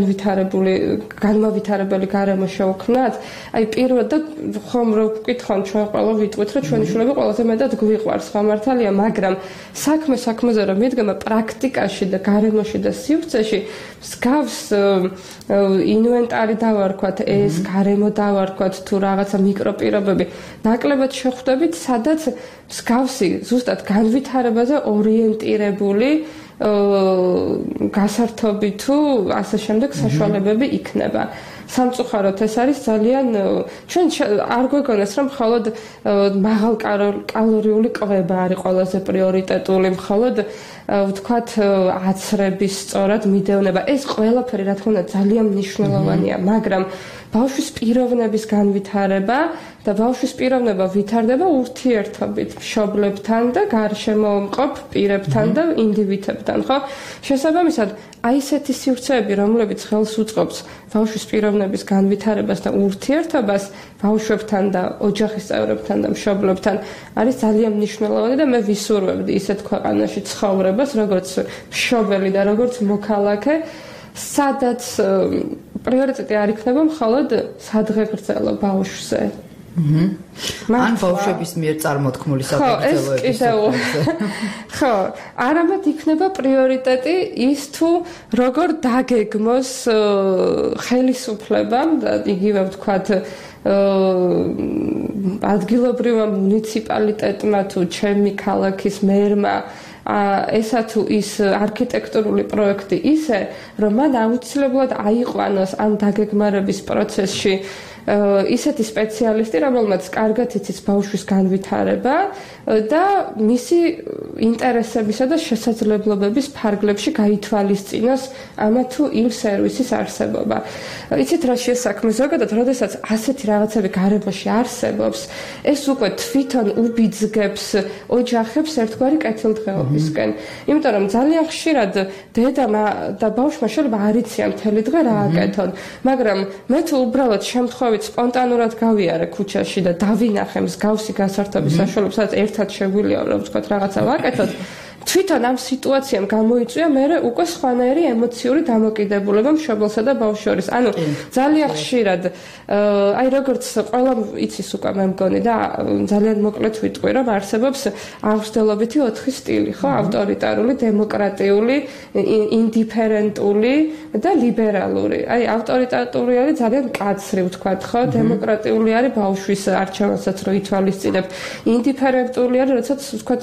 განმავითარებელი გარემო შევქმნათ აი პირველად და ხომ რო ვკითხონ ჩვენ ყველა ვიტყვით რომ ჩვენი შვილები ყველაზე მეტად გვიყვარს ხო მართალია მაგრამ საქმეზე რომ მიდგება პრაქტიკაში და გარემოში და სივრცეში მსგავს ინვენტარი დავარქვათ ეს გარემო დავარქვათ თუ რაღაცა მიკროპირობები ნაკლებად შეხვდებით სადაც მსგავსი ზუსტად განვითარებაზე ორიენტირებული გასართობი თუ ასე შემდეგ საშუალებები იქნება სამწუხაროდ ეს არის ძალიან ჩვენ არ გვეგონოს რომ მხოლოდ მაღალკალორიული კვება არის ყველაზე პრიორიტეტული მხოლოდ ვთქვათ აცრების სწორად მიდევნება ეს ყველაფერი რა თქმა უნდა ძალიან მნიშვნელოვანია მაგრამ ბავშვის პიროვნების განვითარება და ბავშვის პიროვნება ვითარდება ურთიერთობით მშობლებთან და გარშემო მყოფ პირებთან და ინდივიდებთან ხო შესაბამისად აი ესეთი სივრცეები რომლებიც ხელს უწყობს ბავშვის პიროვნების განვითარებას და ურთიერთობას ბავშვებთან და ოჯახის წევრებთან და მშობლებთან არის ძალიან მნიშვნელოვანი და მე ვისურვებდი ისეთ ქვეყანაში ცხოვრებას როგორც მშობელი და როგორც მოქალაქე სადაც პრიორიტეტი არ იქნება მხოლოდ სადღეგრძელო ბავშვზე. ან ბავშვების მიერ წარმოთქმული სადღეგრძელოების. ხო, არამედ იქნება პრიორიტეტი ის თუ როგორ დაგეგმოს ხელისუფლებამ და იგივე ვთქვათ ადგილობრივმა მუნიციპალიტეტმა თუ ჩემი ქალაქის მერმა ესა თუ ის არქიტექტურული პროექტი ისე რომ მან აუცილებლად აიყვანოს ამ დაგეგმარების პროცესში ისეთი სპეციალისტი, რომელმაც კარგად იცის ბავშვის განვითარება და მისი ინტერესებისა და შესაძლებლობების ფარგლებში გაითვალისწინოს ამა თუ იმ სერვისის არსებობა. იცით რა შესაქმე ზოგადად, როდესაც ასეთი რაღაცები გარემოში არსებობს, ეს უკვე თვითონ უბიძგებს ოჯახებს ერთგვარი კეთილდღეობისკენ. იმიტომ რომ ძალიან ხშირად დედამ და ბავშვმა შეიძლება არ იციან მთელი დღე რა აკეთონ, მაგრამ მე თუ უბრალოდ შემთხვევით სპონტანურად გავიარე ქუჩაში და დავინახე მსგავსი გასართობის საშუალებებს, სადაც ერთად შეგვიძლია რომ ვთქვათ რაღაცა ვაკეთოთ, თვითონ ამ სიტუაციამ გამოიწვია მე უკვე სხვანაირი ემოციური დამოკიდებულება მშობელსა და ბავშვს შორის. ანუ ძალიან ხშირად აი როგორც ყველა იცის უკვე მე მგონი და ძალიან მოკლედ ვიტყვი რომ არსებობს აღმსდელობითი 4 სტილი, ხო? ავტორიტარული, დემოკრატიული, ინდიფერენტული და ლიბერალური. აი ავტორიტარული არის ძალიან კაცრი ვთქვათ, ხო? დემოკრატიული არის ბავშვის არჩევანსაც რო ითვალისწინებ. ინდიფერენტული არის როდესაც ვთქვათ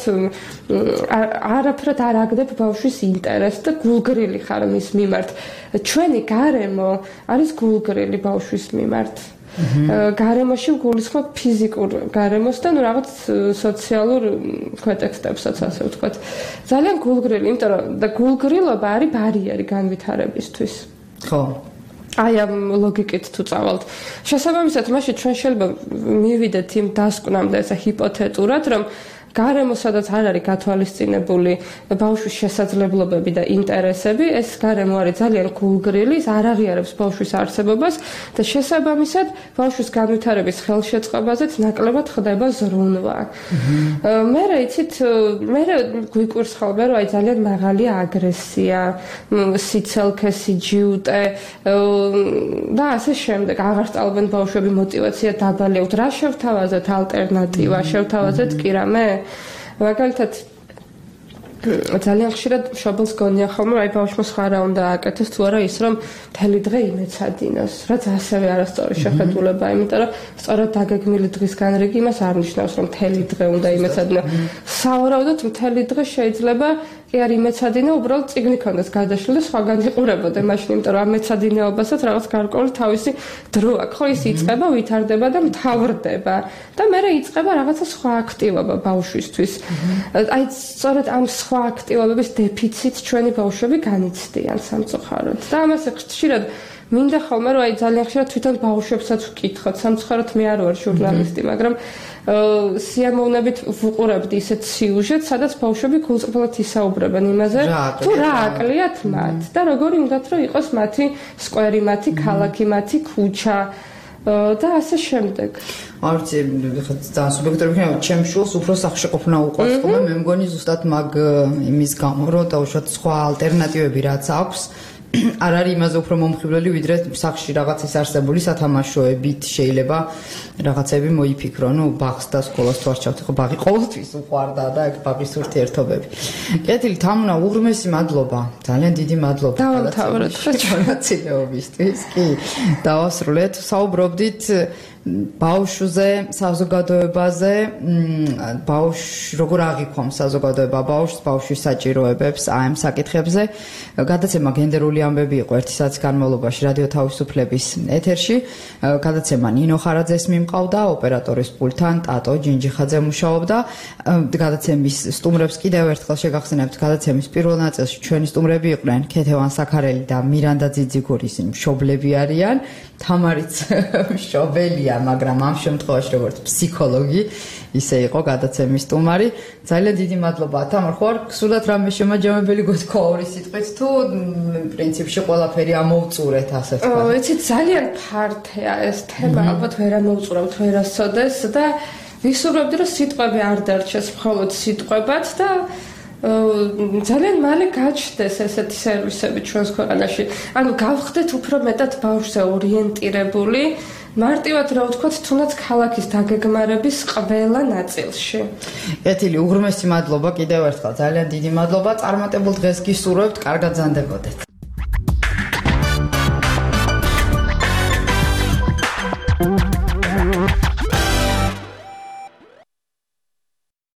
არაფრად არ აგდებ ბავშვის ინტერესს და გულგრილი ხარ მის მიმართ. ჩვენი გარემო არის გულგრილი ბავშვის მიმართ. გარემოში გულისხმობ ფიზიკურ გარემოს და რაღაც სოციალურ კონტექსტებსაც ასე ვთქვათ. ძალიან გულგრილი, იმიტომ რომ და გულგრილობა არის ბარიერი განვითარებისთვის. ხო. აი ამ ლოგიკით თუ წავალთ. შესაბამისად, მაშინ ჩვენ შეიძლება მივიდეთ იმ დასკვნამდე ესე ჰიპოთეტურად, რომ გარემო სადაც არ არის გათვალისწინებული ბავშვის შესაძლებლობები და ინტერესები, ეს გარემო არის ძალიან გულგრილი, არ აღიარებს ბავშვის არსებობას და შესაბამისად ბავშვის განვითარების ხელშეწყობაზეც ნაკლებად ხდება ზრუნვა. მერე იცით, მერე გვიკვირს ხოლმე რომ აი ძალიან მაღალია აგრესია, სიცელქე, სიჯიუტე და ასე შემდეგ. აღარ სწავლობენ ბავშვები, мотиваცია დაბალი აქვთ. რა შევთავაზეთ ალტერნატივა? შევთავაზეთ კი რამე? მაგალითად ძალიან ხშირად მშობელს გონია ხოლმე აი ბავშვმა სხვა რა უნდა აკეთოს თუ არა ის რომ მთელი დღე იმეცადინოს, რაც ასევე არასწორი შეხედულებაა, იმიტომ რომ სწორად დაგეგმილი დღის განრიგი იმას არ ნიშნავს რომ მთელი დღე უნდა იმეცადინო. სავარაუდოდ მთელი დღე შეიძლება კი არ იმეცადინო, უბრალოდ წიგნი ქონდეს გადაშლილი და სხვაგან იყურებოდე მაშინ, იმიტომ რომ ამ მეცადინეობასაც რაღაც გარკვეული თავისი დრო აქვს. ხო ის იწყება, ვითარდება და მთავრდება და მერე იწყება რაღაცა სხვა აქტივობა ბავშვისთვის. აი სწორედ ამ სხვა აქტივობების დეფიციტს ჩვენი ბავშვები განიცდიან სამწუხაროდ. და ამას ხშირად მინდა ხოლმე რომ აი ძალიან ხშირად თვითონ ბავშვებსაც ვკითხოთ. სამწუხაროდ მე არ ვარ ჟურნალისტი, მაგრამ სიამოვნებით ვუყურებდი ისეთ სიუჟეტს, სადაც ბავშვები გულწრფელად ისაუბრებენ იმაზე, თუ რა აკლიათ მათ და როგორი უნდათ რომ იყოს მათი სკვერი, მათი ქალაქი, მათი ქუჩა და ასე შემდეგ. არ ვიცი, ძალიან სუბიექტური იქნება, ჩემს შულს უფრო სახლში ყოფნა უყვარს ხოლმე, მე მგონი ზუსტად მაგ იმის გამო, რომ დაუშვათ სხვა ალტერნატივები რაც აქვს, არ არის იმაზე უფრო მომხიბვლელი, ვიდრე სახლში რაღაც ის არსებული სათამაშოებით შეიძლება რაღაცები მოიფიქრო, ну, ბაღს და სკოლას თუ არ ჩავთ, ხო, ბაღი ყოველთვის უყვარდა და ეგ ბაღის ურთიერთობები. კეთილი, თამუნა, უღრმესი მადლობა, ძალიან დიდი მადლობა დავამთავრეთ მონაწილეობისთვის. კი, დავასრულეთ, საუბრობდით ბავშვზე, საზოგადოებაზე, როგორ აღიქვამს საზოგადოება ბავშვს, ბავშვის საჭიროებებს, აი ამ საკითხებზე. გადაცემა გენდერული ამბები იყო ერთი საათის განმავლობაში რადიო თავისუფლების ეთერში. გადაცემა ნინო ხარაძეს მიმყავდა, ოპერატორის პულტთან ტატო ჯინჯიხაძე მუშაობდა. გადაცემის სტუმრებს კიდევ ერთხელ შეგახსენებთ, გადაცემის პირველ ნაწილში ჩვენი სტუმრები იყვნენ ქეთევან საქარელი და მირანდა ძიძიგურის მშობლები არიან. თამარიც მშობელია, მაგრამ ამ შემთხვევაში როგორც ფსიქოლოგი ისე იყო გადაცემის სტუმარი. ძალიან დიდი მადლობა. თამარ, ხო არ გსურდათ რამე შემაჯამებელი გთქვა ორი სიტყვით თუ პრინციპში ყველაფერი ამოვწურეთ ასე თქვა? ვიცით, ძალიან ფართია ეს თემა, ალბათ ვერ ამოვწურავთ, ვერ ასწოდეს და ვისურვებდი რომ სიტყვები არ დარჩეს მხოლოდ სიტყვებად და ძალიან მალე გაჩნდეს ესეთი სერვისები ჩვენს ქვეყანაში. ანუ გავხდეთ უფრო მეტად ბავშვზე ორიენტირებული, მარტივად რა ვთქვათ, თუნდაც ქალაქის დაგეგმარების ყველა ნაწილში. კეთილი, უღრმესი მადლობა კიდევ ერთხელ. ძალიან დიდი მადლობა. წარმატებულ დღეს გისურვებთ. კარგად ზანდებოდეთ.